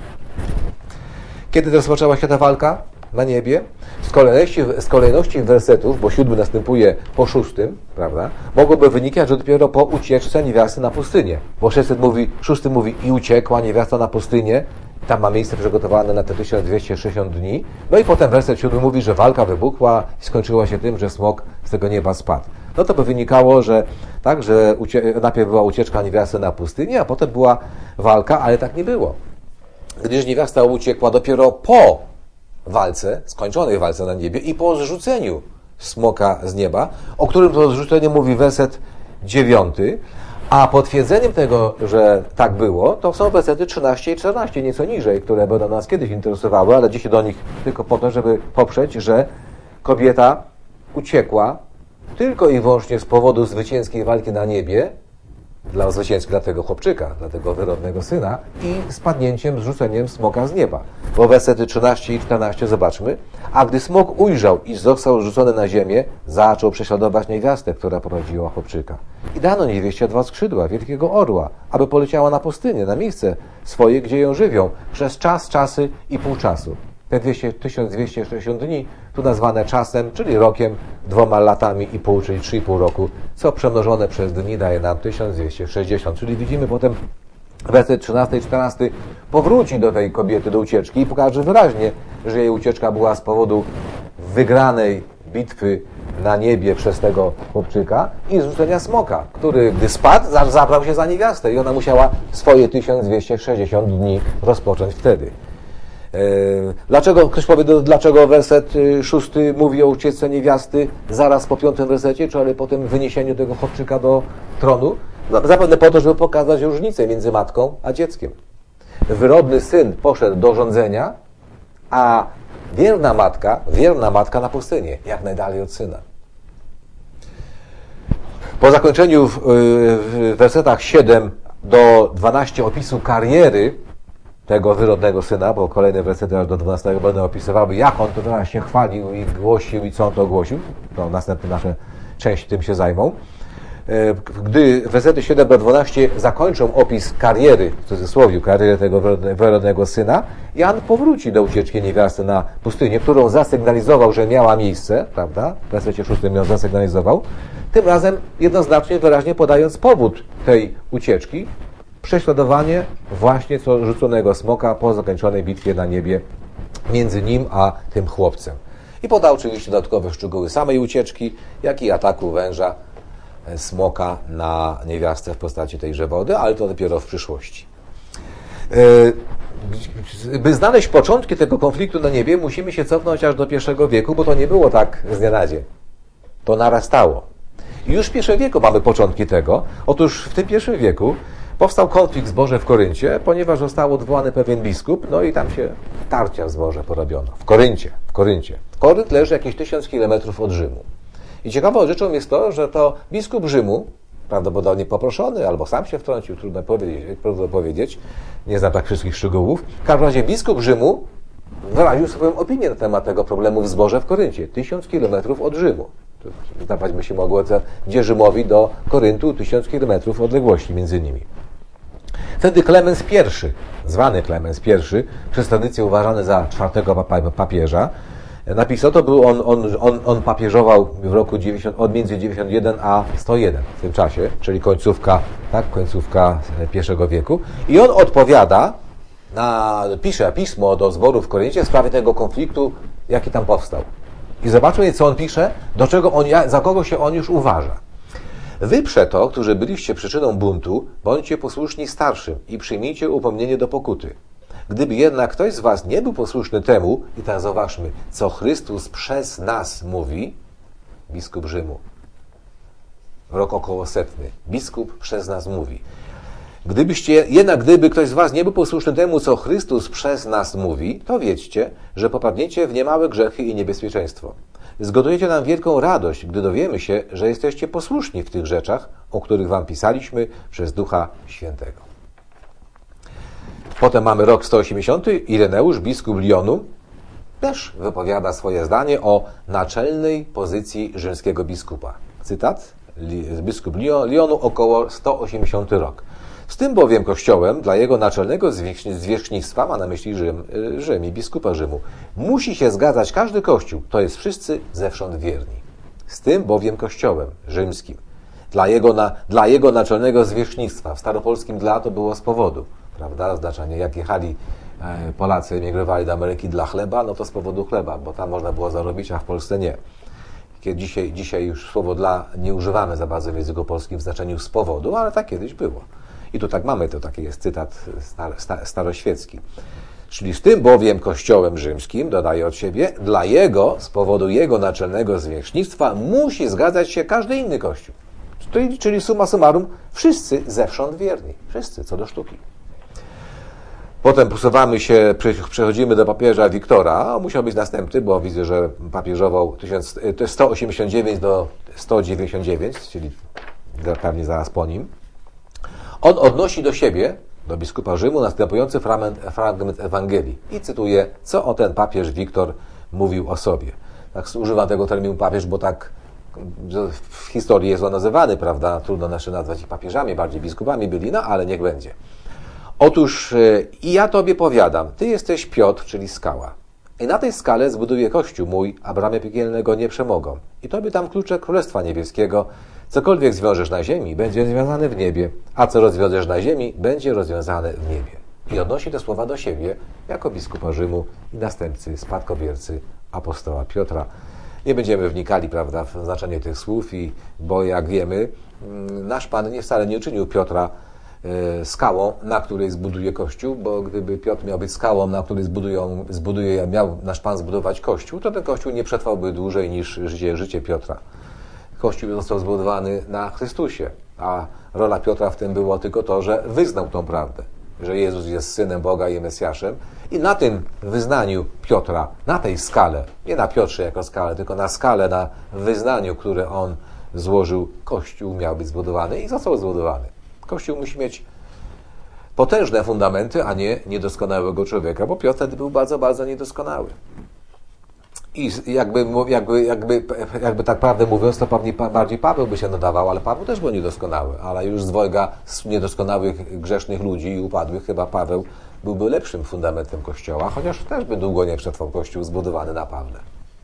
Kiedy rozpoczęła się ta walka na niebie? Z kolejności, z kolejności wersetów, bo siódmy następuje po szóstym, prawda? Mogłoby wynikać, że dopiero po ucieczce niewiasty na pustynię. Bo szósty mówi, szósty mówi i uciekła niewiasta na pustynię. Tam ma miejsce przygotowane na te tysiąc dwieście sześćdziesiąt dni. No i potem werset siódmy mówi, że walka wybuchła i skończyła się tym, że smok z tego nieba spadł. No to by wynikało, że tak, że ucie- najpierw była ucieczka niewiasty na pustynię, a potem była walka, ale tak nie było. Gdyż niewiasta uciekła dopiero po walce, skończonej walce na niebie i po zrzuceniu smoka z nieba, o którym to zrzucenie mówi werset dziewiąty, a potwierdzeniem tego, że tak było, to są wersety trzynaście i czternaście, nieco niżej, które będą nas kiedyś interesowały, ale dzisiaj do nich tylko po to, żeby poprzeć, że kobieta uciekła tylko i wyłącznie z powodu zwycięskiej walki na niebie, dla zwycięskiej dla tego chłopczyka, dla tego wyrodnego syna i spadnięciem, zrzuceniem smoka z nieba. Bo wersety trzynaście i czternaście zobaczmy. A gdy smok ujrzał i został rzucony na ziemię, zaczął prześladować niewiastę, która porodziła chłopczyka. I dano niewieście dwa skrzydła wielkiego orła, aby poleciała na pustynię, na miejsce swoje, gdzie ją żywią, przez czas, czasy i pół czasu. Te tysiąc dwieście sześćdziesiąt dni, tu nazwane czasem, czyli rokiem, dwoma latami i pół, czyli trzy i pół roku, co przemnożone przez dni daje nam tysiąc dwieście sześćdziesiąt. Czyli widzimy potem werset trzynasty i czternasty powróci do tej kobiety, do ucieczki i pokaże wyraźnie, że jej ucieczka była z powodu wygranej bitwy na niebie przez tego chłopczyka i zrzucenia smoka, który gdy spadł, zabrał się za niewiastę i ona musiała swoje tysiąc dwieście sześćdziesiąt dni rozpocząć wtedy. Dlaczego, ktoś powie, dlaczego werset szósty mówi o ucieczce niewiasty zaraz po piątym wersecie, czy ale po tym wyniesieniu tego chłopczyka do tronu? No, zapewne po to, żeby pokazać różnicę między matką a dzieckiem. Wyrodny syn poszedł do rządzenia, a wierna matka, wierna matka na pustynię, jak najdalej od syna. Po zakończeniu w, w wersetach siedem do dwunastu opisu kariery tego wyrodnego syna, bo kolejne wersety aż do dwunastego będą opisywały, jak on to teraz się chwalił i głosił i co on to głosił. To następne nasze części tym się zajmą. Gdy wersety siedem do dwunastu zakończą opis kariery, w cudzysłowie, kariery tego wyrodnego syna, Jan powróci do ucieczki niewiasty na pustynię, którą zasygnalizował, że miała miejsce, prawda? W wersecie szóstym ją zasygnalizował. Tym razem jednoznacznie, wyraźnie podając powód tej ucieczki, prześladowanie właśnie co rzuconego smoka po zakończonej bitwie na niebie między nim a tym chłopcem. I podał oczywiście dodatkowe szczegóły samej ucieczki, jak i ataku węża smoka na niewiastę w postaci tejże wody, ale to dopiero w przyszłości. By znaleźć początki tego konfliktu na niebie, musimy się cofnąć aż do pierwszego wieku, bo to nie było tak z dnia na dzień. To narastało. I już w pierwszym wieku mamy początki tego. Otóż w tym pierwszym wieku powstał konflikt w zborze w Koryncie, ponieważ został odwołany pewien biskup, no i tam się tarcia w zborze porobiono. W Koryncie. W Koryncie. Korynt leży jakieś tysiąc kilometrów od Rzymu. I ciekawą rzeczą jest to, że to biskup Rzymu, prawdopodobnie poproszony, albo sam się wtrącił, trudno powiedzieć, trudno powiedzieć, nie znam tak wszystkich szczegółów. W każdym razie biskup Rzymu wyraził swoją opinię na temat tego problemu w zborze w Koryncie. Tysiąc kilometrów od Rzymu. Zdawać by się mogło, gdzie Rzymowi do Koryntu tysiąc kilometrów odległości między nimi. Wtedy Klemens I, zwany Klemens I, przez tradycję uważany za czwartego papieża, napisał, to był on, on, on, on papieżował w roku dziewięćdziesiątym, od między dziewięćdziesiąt jeden a sto jeden w tym czasie, czyli końcówka, tak, końcówka pierwszego wieku. I on odpowiada, na, pisze pismo do zboru w Koryncie w sprawie tego konfliktu jaki tam powstał. I zobaczmy, co on pisze, do czego on, za kogo się on już uważa. Wy przeto, którzy byliście przyczyną buntu, bądźcie posłuszni starszym i przyjmijcie upomnienie do pokuty. Gdyby jednak ktoś z was nie był posłuszny temu, i tak zauważmy, co Chrystus przez nas mówi, biskup Rzymu, rok około setny, biskup przez nas mówi. Gdybyście, jednak gdyby ktoś z was nie był posłuszny temu, co Chrystus przez nas mówi, to wiedzcie, że popadniecie w niemałe grzechy i niebezpieczeństwo. Zgotujecie nam wielką radość, gdy dowiemy się, że jesteście posłuszni w tych rzeczach, o których wam pisaliśmy przez Ducha Świętego. Potem mamy rok sto osiemdziesiąty. Ireneusz, biskup Lyonu, też wypowiada swoje zdanie o naczelnej pozycji rzymskiego biskupa. Cytat, biskup Lyonu, około sto osiemdziesiąty rok. Z tym bowiem kościołem dla jego naczelnego zwierzchnictwa, ma na myśli Rzym, Rzym i biskupa Rzymu, musi się zgadzać każdy kościół, to jest wszyscy zewsząd wierni. Z tym bowiem kościołem rzymskim, dla jego, na, dla jego naczelnego zwierzchnictwa, w staropolskim dla to było z powodu, prawda, znaczenie, jak jechali Polacy, emigrowali do Ameryki dla chleba, no to z powodu chleba, bo tam można było zarobić, a w Polsce nie. Kiedy dzisiaj, dzisiaj już słowo dla nie używamy za bardzo w języku polskim w znaczeniu z powodu, ale tak kiedyś było. I tu tak mamy, to taki jest cytat star, star, staroświecki. Czyli z tym bowiem kościołem rzymskim, dodaje od siebie, dla jego, z powodu jego naczelnego zwierzchnictwa musi zgadzać się każdy inny kościół. Czyli, czyli summa summarum, wszyscy zewsząd wierni. Wszyscy, co do sztuki. Potem posuwamy się, przechodzimy do papieża Wiktora. Musiał być następny, bo widzę, że papieżował sto osiemdziesiąt dziewięć do sto dziewięćdziesiąt dziewięć, czyli pewnie zaraz po nim. On odnosi do siebie, do biskupa Rzymu, następujący fragment, fragment Ewangelii i cytuje, co o ten papież Wiktor mówił o sobie. Tak używam tego terminu papież, bo tak w historii jest on nazywany, prawda? Trudno nasze nazwać ich papieżami, bardziej biskupami byli, no ale niech będzie. Otóż i ja tobie powiadam, ty jesteś Piotr, czyli skała. I na tej skale zbuduję kościół mój, a bramy piekielnego nie przemogą. I tobie dam klucze Królestwa Niebieskiego. Cokolwiek zwiążesz na ziemi, będzie związane w niebie, a co rozwiążesz na ziemi, będzie rozwiązane w niebie. I odnosi te słowa do siebie jako biskupa Rzymu i następcy, spadkobiercy apostoła Piotra. Nie będziemy wnikali, prawda, w znaczenie tych słów, i, bo jak wiemy, nasz Pan nie wcale nie uczynił Piotra e, skałą, na której zbuduje Kościół, bo gdyby Piotr miał być skałą, na której zbudują, zbuduje, miał nasz Pan zbudować Kościół, to ten Kościół nie przetrwałby dłużej niż życie, życie Piotra. Kościół został zbudowany na Chrystusie, a rola Piotra w tym było tylko to, że wyznał tą prawdę, że Jezus jest Synem Boga i Mesjaszem, i na tym wyznaniu Piotra, na tej skale, nie na Piotrze jako skale, tylko na skale, na wyznaniu, które on złożył, Kościół miał być zbudowany i został zbudowany. Kościół musi mieć potężne fundamenty, a nie niedoskonałego człowieka, bo Piotr wtedy był bardzo, bardzo niedoskonały. I jakby, jakby, jakby, jakby tak prawdę mówiąc, to pewnie bardziej Paweł by się nadawał, ale Paweł też był niedoskonały, ale już z dwojga niedoskonałych, grzesznych ludzi i upadłych chyba Paweł byłby lepszym fundamentem Kościoła, chociaż też by długo nie przetrwał Kościół zbudowany na Pawle.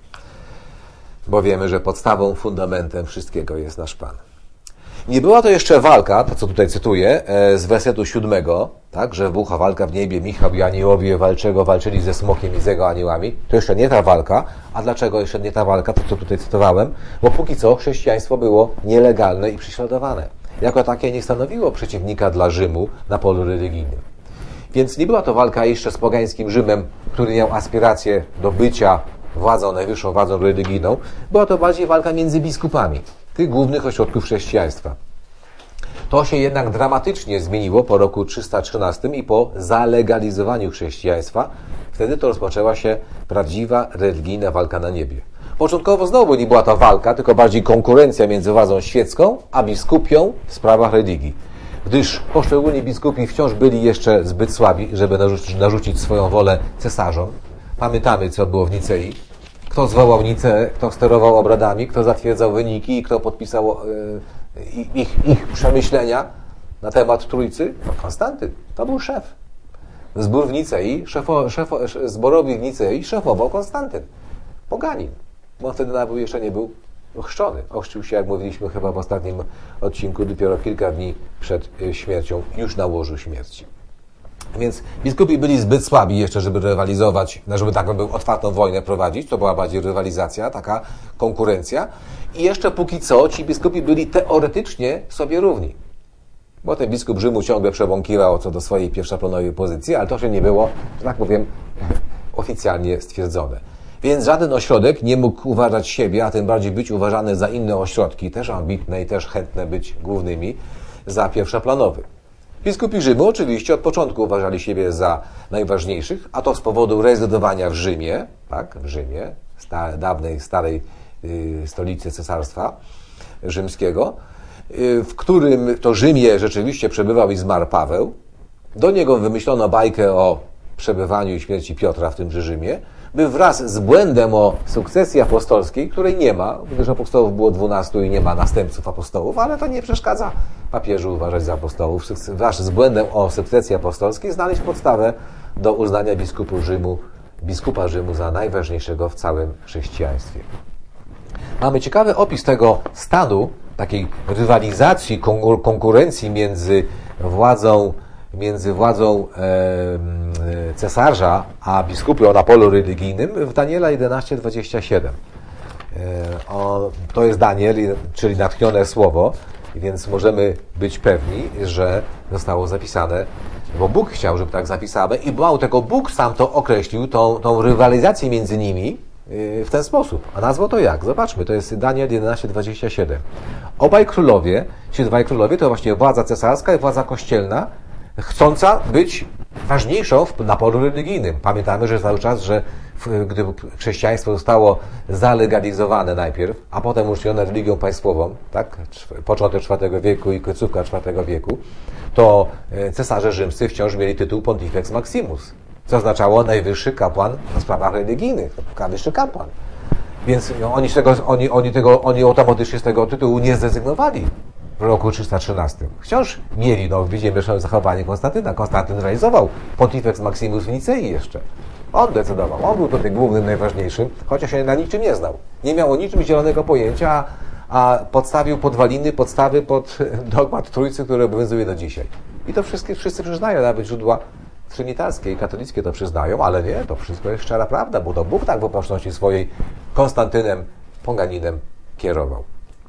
Bo wiemy, że podstawą, fundamentem wszystkiego jest nasz Pan. Nie była to jeszcze walka, to co tutaj cytuję, z wersetu siódmego, tak, że wybucha walka w niebie, Michał i aniołowie walczego walczyli ze smokiem i z jego aniołami. To jeszcze nie ta walka. A dlaczego jeszcze nie ta walka, to co tutaj cytowałem? Bo póki co chrześcijaństwo było nielegalne i prześladowane. Jako takie nie stanowiło przeciwnika dla Rzymu na polu religijnym. Więc nie była to walka jeszcze z pogańskim Rzymem, który miał aspiracje do bycia władzą, najwyższą władzą religijną. Była to bardziej walka między biskupami tych głównych ośrodków chrześcijaństwa. To się jednak dramatycznie zmieniło po roku trzysta trzynastym i po zalegalizowaniu chrześcijaństwa. Wtedy to rozpoczęła się prawdziwa religijna walka na niebie. Początkowo znowu nie była to walka, tylko bardziej konkurencja między władzą świecką a biskupią w sprawach religii. Gdyż poszczególni biskupi wciąż byli jeszcze zbyt słabi, żeby narzucić, narzucić swoją wolę cesarzom. Pamiętamy, co było w Nicei. Kto zwołał Niceę, kto sterował obradami, kto zatwierdzał wyniki i kto podpisał yy, ich, ich przemyślenia na temat Trójcy? No, Konstantyn. To był szef. Zbór w Nicei, szefo, szefo, zborowi w Nicei szefował Konstantyn. Poganin. Bo wtedy nawet jeszcze nie był ochrzczony. Ochrzcił się, jak mówiliśmy chyba w ostatnim odcinku, dopiero kilka dni przed śmiercią, już na łożu śmierci. Więc biskupi byli zbyt słabi jeszcze, żeby rywalizować, żeby tak by otwartą wojnę prowadzić. To była bardziej rywalizacja, taka konkurencja. I jeszcze póki co ci biskupi byli teoretycznie sobie równi. Bo ten biskup Rzymu ciągle przebąkiwał co do swojej pierwszoplanowej pozycji, ale to się nie było, że tak powiem, oficjalnie stwierdzone. Więc żaden ośrodek nie mógł uważać siebie, a tym bardziej być uważany za inne ośrodki, też ambitne i też chętne być głównymi, za pierwszoplanowy. Biskupi Rzymu oczywiście od początku uważali siebie za najważniejszych, a to z powodu rezydowania w Rzymie, tak, w Rzymie, sta, dawnej, starej y, stolicy Cesarstwa Rzymskiego, y, w którym to Rzymie rzeczywiście przebywał i zmarł Paweł. Do niego wymyślono bajkę o przebywaniu i śmierci Piotra w tymże Rzymie, by wraz z błędem o sukcesji apostolskiej, której nie ma, gdyż apostołów było dwunastu i nie ma następców apostołów, ale to nie przeszkadza papieżu uważać za apostołów. Wraz z błędem o sukcesji apostolskiej znaleźć podstawę do uznania biskupu Rzymu, biskupa Rzymu za najważniejszego w całym chrześcijaństwie. Mamy ciekawy opis tego stanu, takiej rywalizacji, konkurencji między władzą między władzą e, cesarza a biskupem na polu religijnym w Daniela jedenaście dwadzieścia siedem. E, o, to jest Daniel, czyli natchnione słowo, więc możemy być pewni, że zostało zapisane, bo Bóg chciał, żeby tak zapisane i mało tego, Bóg sam to określił, tą, tą rywalizację między nimi w ten sposób. A nazwał to jak? Zobaczmy, to jest Daniel jedenaście dwadzieścia siedem. Obaj królowie, ci dwaj królowie, to właśnie władza cesarska i władza kościelna, chcąca być ważniejszą na polu religijnym. Pamiętamy, że cały czas, że gdy chrześcijaństwo zostało zalegalizowane najpierw, a potem uczcione religią państwową, tak, początek czwartego wieku i końcówka czwartego wieku, to cesarze rzymscy wciąż mieli tytuł Pontifex Maximus, co oznaczało najwyższy kapłan w sprawach religijnych, najwyższy kapłan. Więc oni, z tego, oni, oni, tego, oni automatycznie z tego tytułu nie zrezygnowali w roku trzysta trzynastym. Wciąż mieli, no widzimy zachowanie Konstantyna. Konstantyn realizował Pontifex Maximus w Nicei jeszcze. On decydował. On był tutaj głównym, najważniejszym, chociaż się na niczym nie znał. Nie miał o niczym zielonego pojęcia, a podstawił podwaliny, podstawy pod dogmat Trójcy, który obowiązuje do dzisiaj. I to wszyscy, wszyscy przyznają, nawet źródła trynitarskie i katolickie to przyznają, ale nie, to wszystko jest szczera prawda, bo to Bóg tak w opatrzności swojej Konstantynem, Poganinem kierował.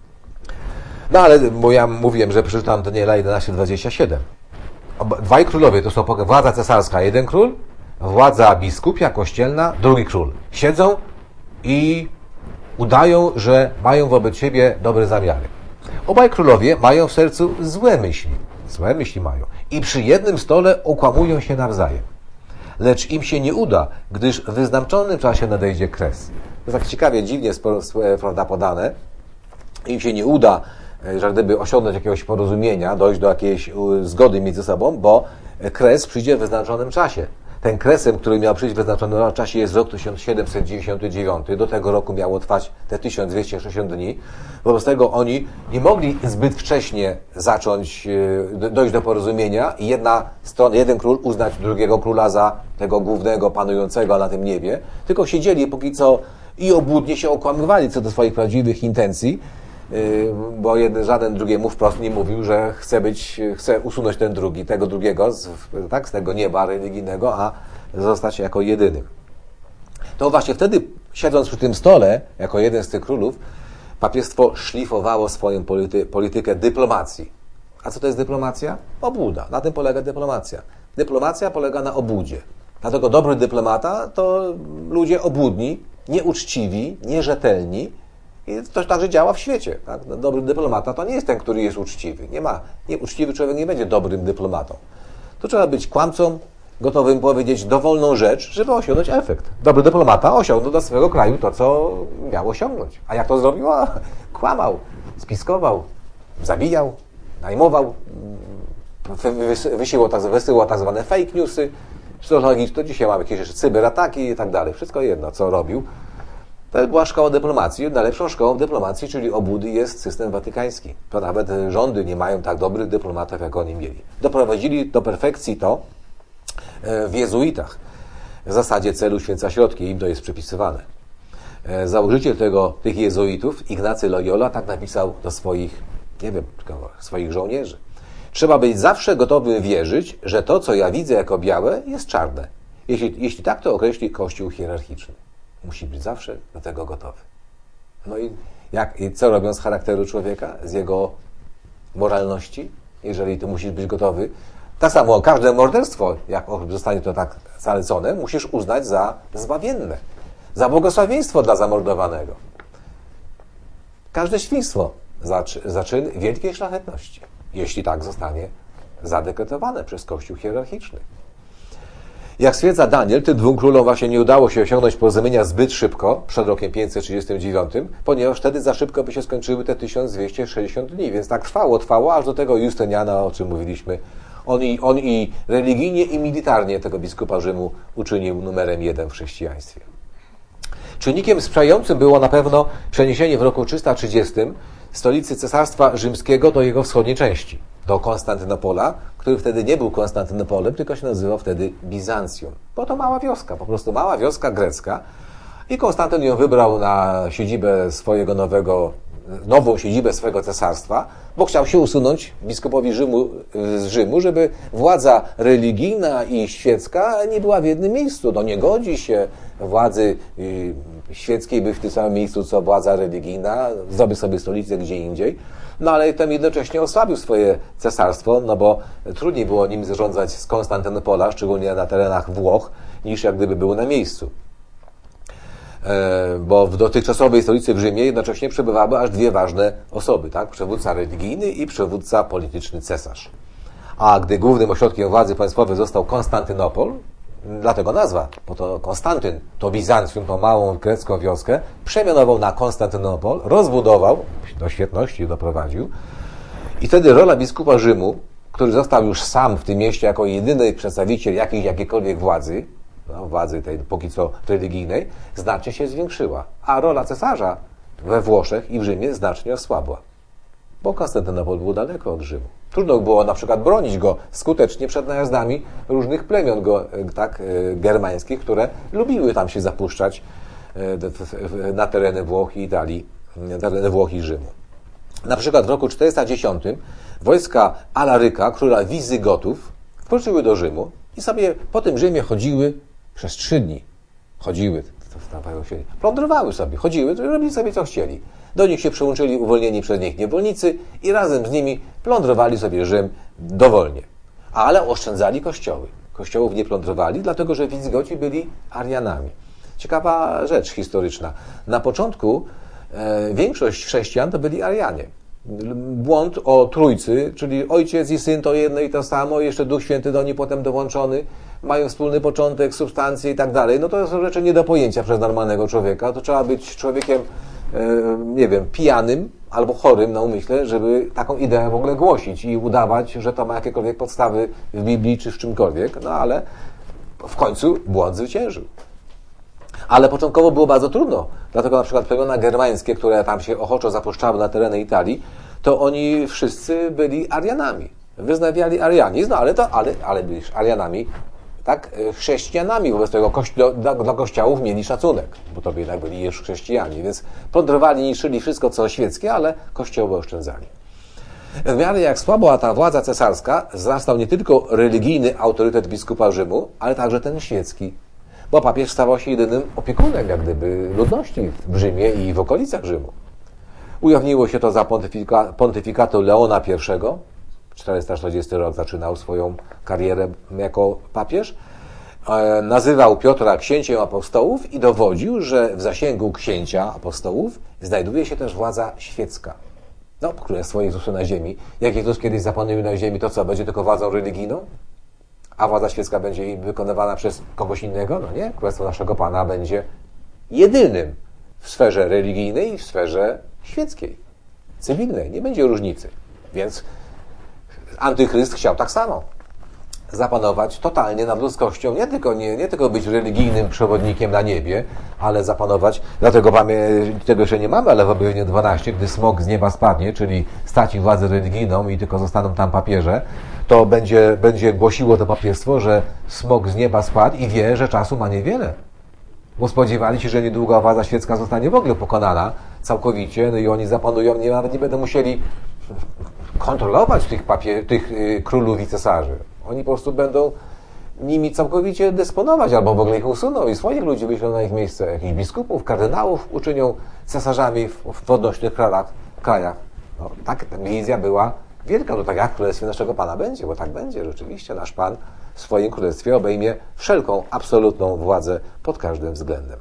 No ale, bo ja mówiłem, że przeczytam Daniela jedenaście dwadzieścia siedem. Dwaj królowie to są władza cesarska, jeden król, władza biskupia, kościelna, drugi król. Siedzą i udają, że mają wobec siebie dobre zamiary. Obaj królowie mają w sercu złe myśli. Złe myśli mają. I przy jednym stole okłamują się nawzajem. Lecz im się nie uda, gdyż w wyznaczonym czasie nadejdzie kres. To jest tak ciekawie, dziwnie prawda, podane. Im się nie uda, że gdyby osiągnąć jakiegoś porozumienia, dojść do jakiejś zgody między sobą, bo kres przyjdzie w wyznaczonym czasie. Ten kresem, który miał przyjść w wyznaczonym czasie, jest rok tysiąc siedemset dziewięćdziesiąty dziewiąty. Do tego roku miało trwać te tysiąc dwieście sześćdziesiąt dni. Wobec tego oni nie mogli zbyt wcześnie zacząć, dojść do porozumienia i jedna strona, jeden król uznać drugiego króla za tego głównego, panującego na tym niebie, tylko siedzieli póki co i obłudnie się okłamywali co do swoich prawdziwych intencji, bo jeden, żaden drugiemu wprost nie mówił, że chce być, chce usunąć ten drugi, tego drugiego z, tak, z tego nieba religijnego, a zostać jako jedynym. To właśnie wtedy, siedząc przy tym stole, jako jeden z tych królów, papiestwo szlifowało swoją polity, politykę dyplomacji. A co to jest dyplomacja? Obłuda. Na tym polega dyplomacja. Dyplomacja polega na obłudzie. Dlatego dobry dyplomata to ludzie obłudni, nieuczciwi, nierzetelni. I to także działa w świecie. Tak? Dobry dyplomata to nie jest ten, który jest uczciwy. Nie ma, nie, uczciwy człowiek nie będzie dobrym dyplomatą. To trzeba być kłamcą, gotowym powiedzieć dowolną rzecz, żeby osiągnąć efekt. Dobry dyplomata osiągnął do swojego kraju to, co miał osiągnąć. A jak to zrobił? Kłamał, spiskował, zabijał, najmował, wysyłał tak, wysyłał tak zwane fake newsy, to dzisiaj mamy jakieś jeszcze cyberataki i tak dalej. Wszystko jedno, co robił. To była szkoła dyplomacji. Najlepszą szkołą dyplomacji, czyli obłudy, jest system watykański. To nawet rządy nie mają tak dobrych dyplomatów, jak oni mieli. Doprowadzili do perfekcji to w jezuitach. W zasadzie celu święca środki, im to jest przypisywane. Założyciel tego, tych jezuitów, Ignacy Loyola, tak napisał do swoich, nie wiem, swoich żołnierzy. Trzeba być zawsze gotowym wierzyć, że to, co ja widzę jako białe, jest czarne. Jeśli, jeśli tak to określi Kościół hierarchiczny. Musi być zawsze do tego gotowy. No i, jak, i co robią z charakteru człowieka? Z jego moralności? Jeżeli ty musisz być gotowy. Tak samo każde morderstwo, jak zostanie to tak zalecone, musisz uznać za zbawienne. Za błogosławieństwo dla zamordowanego. Każde świństwo za, za czyn wielkiej szlachetności. Jeśli tak zostanie zadekretowane przez Kościół hierarchiczny. Jak stwierdza Daniel, tym dwóm królom właśnie nie udało się osiągnąć porozumienia zbyt szybko, przed rokiem pięćset trzydziestym dziewiątym, ponieważ wtedy za szybko by się skończyły te tysiąc dwieście sześćdziesiąt dni, więc tak trwało, trwało, aż do tego Justiniana, o czym mówiliśmy. On i, on i religijnie, i militarnie tego biskupa Rzymu uczynił numerem jeden w chrześcijaństwie. Czynnikiem sprzyjającym było na pewno przeniesienie w roku trzysta trzydziestym stolicy Cesarstwa Rzymskiego do jego wschodniej części, do Konstantynopola, który wtedy nie był Konstantynopolem, tylko się nazywał wtedy Bizancjum. Bo to mała wioska, po prostu mała wioska grecka i Konstantyn ją wybrał na siedzibę swojego nowego, nową siedzibę swojego cesarstwa, bo chciał się usunąć biskupowi Rzymu, z Rzymu, żeby władza religijna i świecka nie była w jednym miejscu. No nie godzi się władzy świeckiej być w tym samym miejscu, co władza religijna, zrobi sobie stolicę gdzie indziej. No ale ten jednocześnie osłabił swoje cesarstwo, no bo trudniej było nim zarządzać z Konstantynopola, szczególnie na terenach Włoch, niż jak gdyby był na miejscu. Bo w dotychczasowej stolicy w Rzymie jednocześnie przebywały aż dwie ważne osoby, tak? Przywódca religijny i przywódca polityczny cesarz. A gdy głównym ośrodkiem władzy państwowej został Konstantynopol, dlatego nazwa, bo to Konstantyn, to Bizancjum, tą małą grecką wioskę, przemianował na Konstantynopol, rozbudował, do świetności doprowadził i wtedy rola biskupa Rzymu, który został już sam w tym mieście jako jedyny przedstawiciel jakiejś, jakiejkolwiek władzy, no, władzy tej póki co religijnej, znacznie się zwiększyła, a rola cesarza we Włoszech i w Rzymie znacznie osłabła, bo Konstantynopol był daleko od Rzymu. Trudno było na przykład bronić go skutecznie przed najazdami różnych plemion go, tak, germańskich, które lubiły tam się zapuszczać na tereny Włoch i Italii, na tereny Włoch i Rzymu. Na przykład w roku czterysta dziesiątym wojska Alaryka, króla Wizygotów, wkroczyły do Rzymu i sobie po tym Rzymie chodziły przez trzy dni. Chodziły, plądrowały sobie, chodziły, robili sobie co chcieli. Do nich się przyłączyli uwolnieni przez nich niewolnicy i razem z nimi plądrowali sobie Rzym dowolnie. Ale oszczędzali kościoły. Kościołów nie plądrowali, dlatego że Wizygoci byli Arianami. Ciekawa rzecz historyczna. Na początku e, większość chrześcijan to byli Arianie. Błąd o Trójcy, czyli Ojciec i Syn to jedno i to samo, jeszcze Duch Święty do nich potem dołączony, mają wspólny początek, substancje i tak dalej. No to są rzeczy nie do pojęcia przez normalnego człowieka. To trzeba być człowiekiem, nie wiem, pijanym albo chorym na umyśle, żeby taką ideę w ogóle głosić i udawać, że to ma jakiekolwiek podstawy w Biblii czy w czymkolwiek, no ale w końcu błąd zwyciężył. Ale początkowo było bardzo trudno, dlatego na przykład plemiona germańskie, które tam się ochoczo zapuszczały na tereny Italii, to oni wszyscy byli Arianami, wyznawiali arianizm, no ale, to, ale, ale byli Arianami, tak, chrześcijanami, wobec tego kościo- dla, dla kościołów mieli szacunek, bo to jednak byli już chrześcijanie, więc plądrowali, niszczyli wszystko, co świeckie, ale kościoły oszczędzali. W miarę jak słabła ta władza cesarska, wzrastał nie tylko religijny autorytet biskupa Rzymu, ale także ten świecki, bo papież stawał się jedynym opiekunem, jak gdyby, ludności w Rzymie i w okolicach Rzymu. Ujawniło się to za pontyfika, pontyfikatu Leona pierwszego, czterysta czterdziesty rok zaczynał swoją karierę jako papież, e, nazywał Piotra księciem apostołów i dowodził, że w zasięgu księcia apostołów znajduje się też władza świecka. No, Królestwo Jezusa na ziemi. Jak Jezus kiedyś zapanuje na ziemi, to co, będzie tylko władzą religijną? A władza świecka będzie wykonywana przez kogoś innego? No nie, Królestwo naszego Pana będzie jedynym w sferze religijnej i w sferze świeckiej, cywilnej. Nie będzie różnicy. Więc Antychryst chciał tak samo. Zapanować totalnie nad ludzkością. Nie tylko, nie, nie tylko być religijnym przewodnikiem na niebie, ale zapanować. Dlatego mamy, tego jeszcze nie mamy, ale w objawieniu dwanaście, gdy smok z nieba spadnie, czyli straci władzę religijną i tylko zostaną tam papieże, to będzie, będzie głosiło to papieństwo, że smok z nieba spadł i wie, że czasu ma niewiele. Bo spodziewali się, że niedługo władza świecka zostanie w ogóle pokonana całkowicie, no i oni zapanują, nie, nawet nie będą musieli kontrolować tych, papie- tych y, królów i cesarzy. Oni po prostu będą nimi całkowicie dysponować, albo w ogóle ich usuną i swoich ludzi wyślą na ich miejsce. Jakichś biskupów, kardynałów uczynią cesarzami w, w odnośnych krajach. krajach. No, tak, ta wizja była wielka, no tak jak w Królestwie naszego Pana będzie, bo tak będzie rzeczywiście. Nasz Pan w swoim Królestwie obejmie wszelką, absolutną władzę pod każdym względem.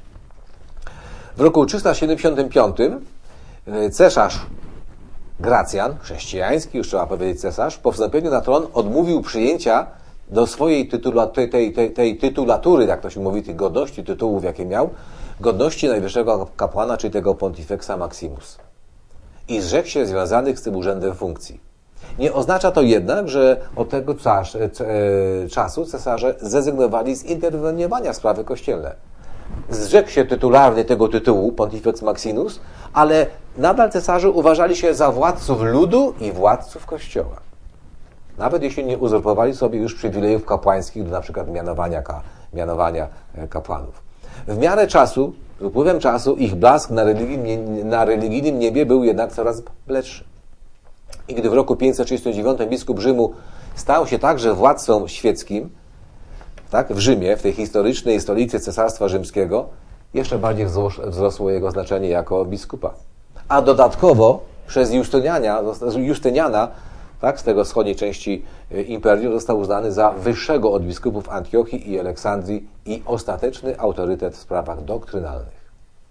W roku trzysta siedemdziesiątym piątym cesarz Gracjan, chrześcijański, już trzeba powiedzieć cesarz, po wstąpieniu na tron odmówił przyjęcia do swojej tytula, tej, tej, tej, tej tytulatury, jak to się mówi, tych godności, tytułów, jakie miał, godności najwyższego kapłana, czyli tego Pontifexa Maximus. I zrzekł się związanych z tym urzędem funkcji. Nie oznacza to jednak, że od tego czas, czasu cesarze zrezygnowali z interweniowania w sprawy kościelne. Zrzekł się tytularny tego tytułu, Pontifex Maximus, ale nadal cesarze uważali się za władców ludu i władców Kościoła. Nawet jeśli nie uzurpowali sobie już przywilejów kapłańskich do na przykład mianowania, mianowania kapłanów. W miarę czasu, z upływem czasu, ich blask na religijnym, na religijnym niebie był jednak coraz bledszy. I gdy w roku pięćset trzydziestym dziewiątym biskup Rzymu stał się także władcą świeckim, tak, w Rzymie, w tej historycznej stolicy Cesarstwa Rzymskiego, jeszcze bardziej wzrosło jego znaczenie jako biskupa. A dodatkowo przez Justyniana, Justyniana tak, z tego wschodniej części imperium został uznany za wyższego od biskupów Antiochii i Aleksandrii i ostateczny autorytet w sprawach doktrynalnych.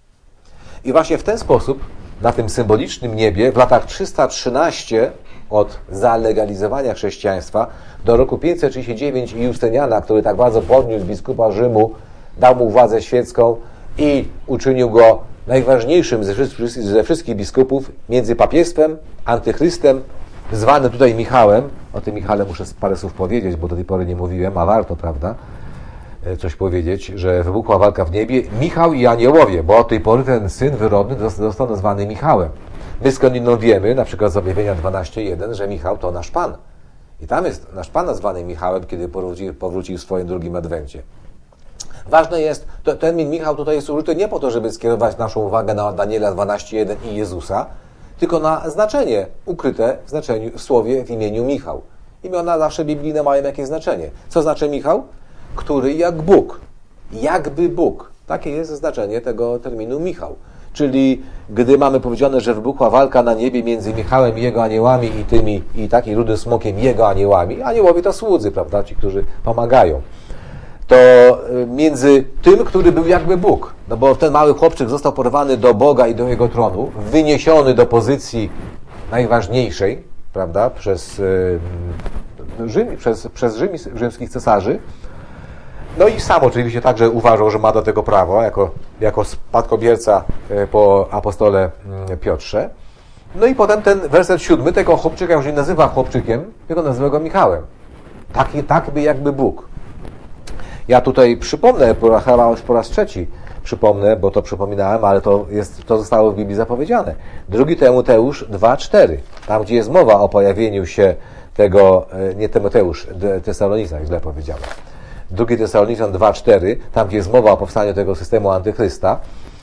I właśnie w ten sposób na tym symbolicznym niebie w latach trzysta trzynaście od zalegalizowania chrześcijaństwa do roku pięćset trzydzieści dziewięć i Justyniana, który tak bardzo podniósł biskupa Rzymu, dał mu władzę świecką i uczynił go najważniejszym ze wszystkich, ze wszystkich biskupów między papiestwem, antychrystem, zwany tutaj Michałem. O tym Michale muszę parę słów powiedzieć, bo do tej pory nie mówiłem, a warto, prawda, coś powiedzieć, że wybuchła walka w niebie. Michał i aniołowie, bo od tej pory ten syn wyrodny został nazwany Michałem. My skądinąd wiemy, na przykład z objawienia dwanaście jeden, że Michał to nasz Pan. I tam jest nasz Pan nazwany Michałem, kiedy powrócił, powrócił w swoim drugim adwencie. Ważne jest, to, termin Michał tutaj jest użyty nie po to, żeby skierować naszą uwagę na Daniela dwanaście jeden i Jezusa, tylko na znaczenie ukryte w, znaczeniu, w słowie w imieniu Michał. Imiona zawsze biblijne mają jakieś znaczenie. Co znaczy Michał? Który jak Bóg. Jakby Bóg. Takie jest znaczenie tego terminu Michał. Czyli gdy mamy powiedziane, że wybuchła walka na niebie między Michałem i jego aniołami i tymi, i takim rudym smokiem jego aniołami, aniołowie to słudzy, prawda, ci, którzy pomagają, to między tym, który był jakby Bóg, no bo ten mały chłopczyk został porwany do Boga i do jego tronu, wyniesiony do pozycji najważniejszej, prawda, przez, Rzym, przez, przez Rzym, rzymskich cesarzy. No i sam oczywiście także uważał, że ma do tego prawo, jako, jako spadkobierca po apostole Piotrze. No i potem ten werset siódmy, tego chłopczyka już nie nazywa chłopczykiem, tylko nazywa go Michałem. Taki, tak by jakby Bóg. Ja tutaj przypomnę, chyba po raz trzeci przypomnę, bo to przypominałem, ale to, jest, to zostało w Biblii zapowiedziane. Drugi Tymoteusz dwa cztery, tam gdzie jest mowa o pojawieniu się tego, nie Tymoteusz, Tesalonican, źle powiedziałem. Drugi Tesalonican dwa cztery, tam gdzie jest mowa o powstaniu tego systemu antychrysta,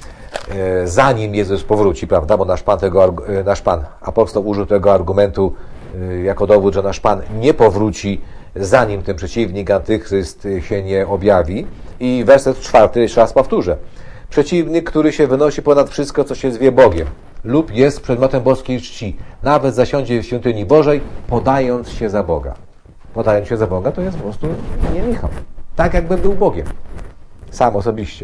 zanim Jezus powróci, prawda, bo nasz Pan, tego, nasz Pan, apostoł użył tego argumentu jako dowód, że nasz Pan nie powróci, zanim ten przeciwnik, antychryst się nie objawi. I werset czwarty, jeszcze raz powtórzę. Przeciwnik, który się wynosi ponad wszystko, co się zwie Bogiem lub jest przedmiotem boskiej czci, nawet zasiądzie w świątyni Bożej, podając się za Boga. Podając się za Boga, to jest po prostu nie Michał. Tak jakby był Bogiem. Sam osobiście.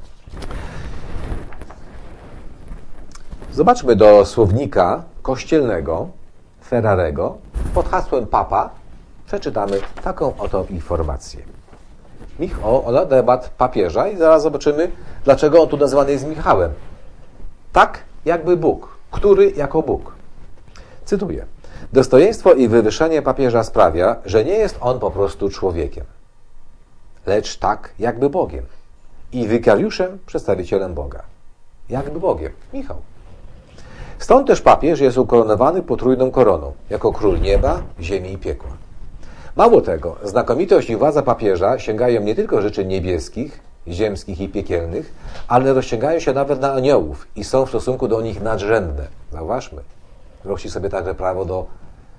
Zobaczmy do słownika kościelnego Ferrarego. Pod hasłem Papa przeczytamy taką oto informację. Michał, o, temat papieża i zaraz zobaczymy, dlaczego on tu nazwany jest Michałem. Tak jakby Bóg, który jako Bóg. Cytuję. Dostojeństwo i wywyższenie papieża sprawia, że nie jest on po prostu człowiekiem, lecz tak jakby Bogiem i wikariuszem, przedstawicielem Boga. Jakby Bogiem. Michał. Stąd też papież jest ukoronowany potrójną koroną, jako król nieba, ziemi i piekła. Mało tego, znakomitość i władza papieża sięgają nie tylko rzeczy niebieskich, ziemskich i piekielnych, ale rozciągają się nawet na aniołów i są w stosunku do nich nadrzędne. Zauważmy. Rości sobie także prawo do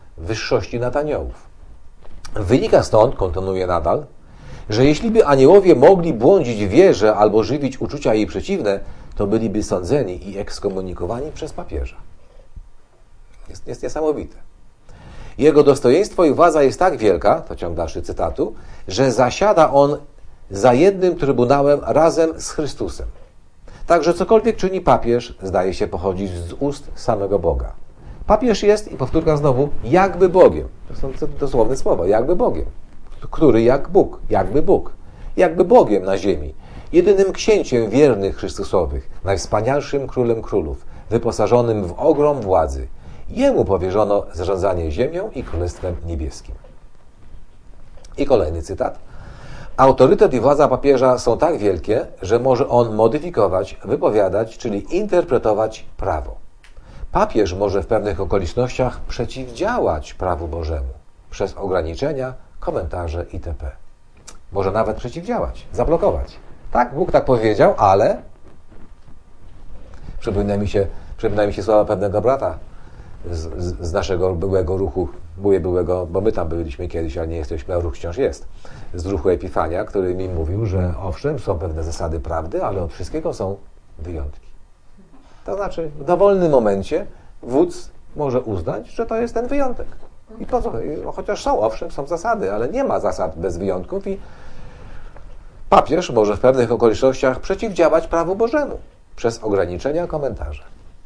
wyższości nad aniołów. Wynika stąd, kontynuuje nadal, że jeśli by aniołowie mogli błądzić w wierze albo żywić uczucia jej przeciwne, to byliby sądzeni i ekskomunikowani przez papieża. Jest, jest niesamowite. Jego dostojeństwo i władza jest tak wielka, to ciąg dalszy cytatu, że zasiada on za jednym trybunałem razem z Chrystusem. Także cokolwiek czyni papież, zdaje się pochodzić z ust samego Boga. Papież jest, i powtórka znowu, jakby Bogiem. To są dosłowne słowa, jakby Bogiem. Który jak Bóg, jakby Bóg. Jakby Bogiem na ziemi. Jedynym księciem wiernych Chrystusowych, najwspanialszym królem królów, wyposażonym w ogrom władzy. Jemu powierzono zarządzanie ziemią i królestwem niebieskim. I kolejny cytat. Autorytet i władza papieża są tak wielkie, że może on modyfikować, wypowiadać, czyli interpretować prawo. Papież może w pewnych okolicznościach przeciwdziałać prawu Bożemu przez ograniczenia, komentarze itp. Może nawet przeciwdziałać, zablokować. Tak, Bóg tak powiedział, ale przypomina mi się, przypomina mi się słowa pewnego brata z, z, z naszego byłego ruchu, mówię byłego, bo my tam byliśmy kiedyś, ale nie jesteśmy, a ruch wciąż jest, z ruchu Epifania, który mi mówił, że owszem, są pewne zasady prawdy, ale od wszystkiego są wyjątki. To znaczy, w dowolnym momencie wódz może uznać, że to jest ten wyjątek. I po co? Chociaż są, owszem, są zasady, ale nie ma zasad bez wyjątków i papież może w pewnych okolicznościach przeciwdziałać prawu Bożemu przez ograniczenia, komentarze.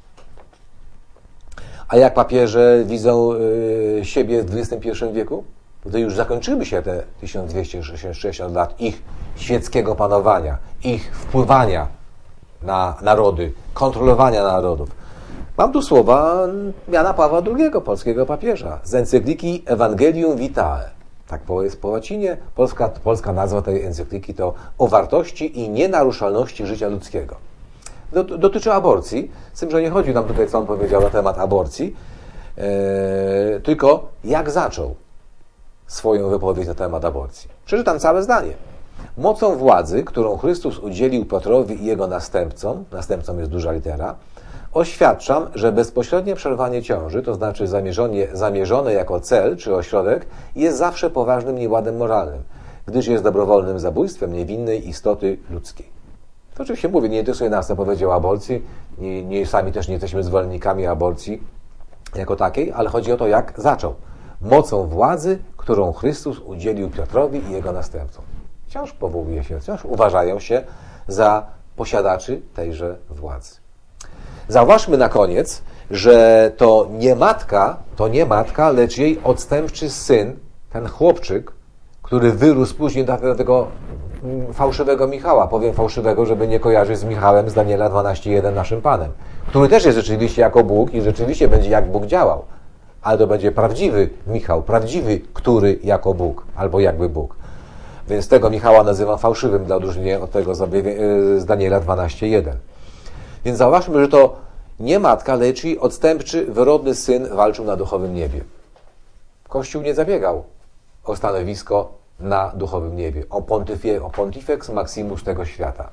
A jak papieże widzą y, siebie w dwudziestym pierwszym wieku? Gdy już zakończyły się te tysiąc dwieście sześćdziesiąt lat ich świeckiego panowania, ich wpływania na narody, kontrolowania narodów. Mam tu słowa Jana Pawła drugiego, polskiego papieża, z encykliki Evangelium Vitae. Tak jest po łacinie. Polska, polska nazwa tej encykliki to o wartości i nienaruszalności życia ludzkiego. Dotyczy aborcji, z tym, że nie chodzi nam tutaj, co on powiedział na temat aborcji, yy, tylko jak zaczął swoją wypowiedź na temat aborcji. Przeczytam całe zdanie. Mocą władzy, którą Chrystus udzielił Piotrowi i jego następcom, następcą jest duża litera, oświadczam, że bezpośrednie przerwanie ciąży, to znaczy zamierzone, zamierzone jako cel czy ośrodek, jest zawsze poważnym nieładem moralnym, gdyż jest dobrowolnym zabójstwem niewinnej istoty ludzkiej. To oczywiście mówię, nie interesuje nas, co powiedział o aborcji, nie, nie, sami też nie jesteśmy zwolennikami aborcji jako takiej, ale chodzi o to, jak zaczął. Mocą władzy, którą Chrystus udzielił Piotrowi i jego następcom. Wciąż powołuje się, wciąż uważają się za posiadaczy tejże władzy. Zauważmy na koniec, że to nie matka, to nie matka, lecz jej odstępczy syn, ten chłopczyk, który wyrósł później do tego fałszywego Michała. Powiem fałszywego, żeby nie kojarzyć z Michałem z Daniela dwanaście jeden, naszym Panem, który też jest rzeczywiście jako Bóg i rzeczywiście będzie jak Bóg działał. Ale to będzie prawdziwy Michał, prawdziwy, który jako Bóg, albo jakby Bóg. Więc tego Michała nazywam fałszywym dla odróżnienia od tego z Daniela dwanaście jeden. Więc zauważmy, że to nie matka, lecz i odstępczy, wyrodny syn walczył na duchowym niebie. Kościół nie zabiegał o stanowisko na duchowym niebie, o, pontyfie, o pontifex maximus tego świata.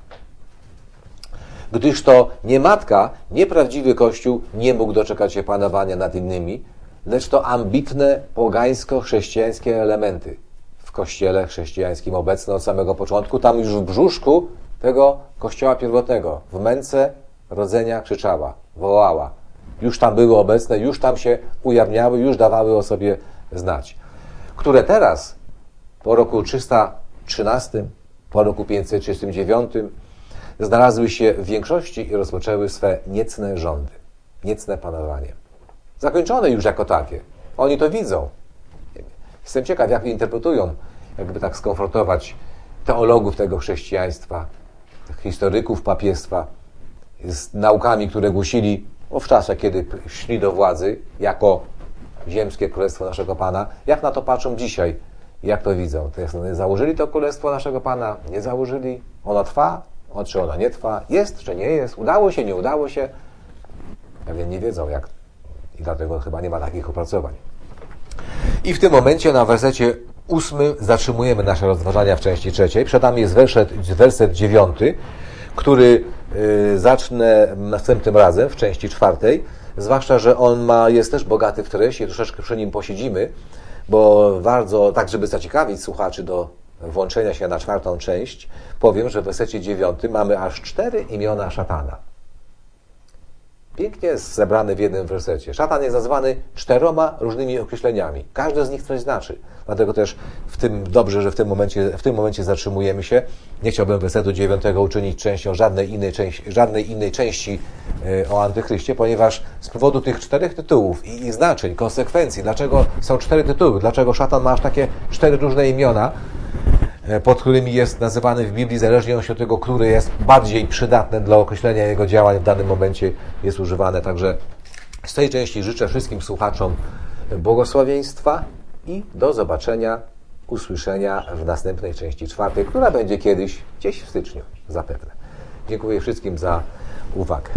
Gdyż to nie matka, nieprawdziwy Kościół nie mógł doczekać się panowania nad innymi, lecz to ambitne, pogańsko-chrześcijańskie elementy w Kościele chrześcijańskim obecne od samego początku, tam już w brzuszku tego Kościoła pierwotnego, w męce rodzenia krzyczała, wołała. Już tam były obecne, już tam się ujawniały, już dawały o sobie znać. Które teraz, po roku trzysta trzynastym, po roku pięćset trzydziestym dziewiątym, znalazły się w większości i rozpoczęły swe niecne rządy, niecne panowanie. Zakończone już jako takie. Oni to widzą. Jestem ciekaw, jak interpretują, jakby tak skonfrontować teologów tego chrześcijaństwa, historyków papiestwa z naukami, które głosili w czasach, kiedy szli do władzy jako ziemskie królestwo naszego Pana. Jak na to patrzą dzisiaj? Jak to widzą? To jest, założyli to królestwo naszego Pana? Nie założyli? Ono trwa? O, czy ono nie trwa? Jest, czy nie jest? Udało się, nie udało się? Pewnie nie wiedzą, jak. I dlatego chyba nie ma takich opracowań. I w tym momencie na wersecie ósmym zatrzymujemy nasze rozważania w części trzeciej. Przed nami jest werset, werset dziewiąty, który y, zacznę następnym razem w części czwartej zwłaszcza, że on ma, jest też bogaty w treść i troszeczkę przy nim posiedzimy, bo bardzo, tak żeby zaciekawić słuchaczy do włączenia się na czwartą część, powiem, że w wersecie dziewiątym mamy aż cztery imiona szatana. Pięknie zebrane w jednym wersecie. Szatan jest nazwany czteroma różnymi określeniami. Każde z nich coś znaczy. Dlatego też w tym dobrze, że w tym momencie, w tym momencie zatrzymujemy się. Nie chciałbym wersetu dziewiątego uczynić częścią żadnej innej części, żadnej innej części o Antychryście, ponieważ z powodu tych czterech tytułów i ich znaczeń, konsekwencji, dlaczego są cztery tytuły, dlaczego szatan ma aż takie cztery różne imiona, pod którymi jest nazywany w Biblii, zależnie od tego, który jest bardziej przydatny dla określenia jego działań w danym momencie, jest używane. Także z tej części życzę wszystkim słuchaczom błogosławieństwa i do zobaczenia, usłyszenia w następnej części czwartej, która będzie kiedyś, gdzieś w styczniu zapewne. Dziękuję wszystkim za uwagę.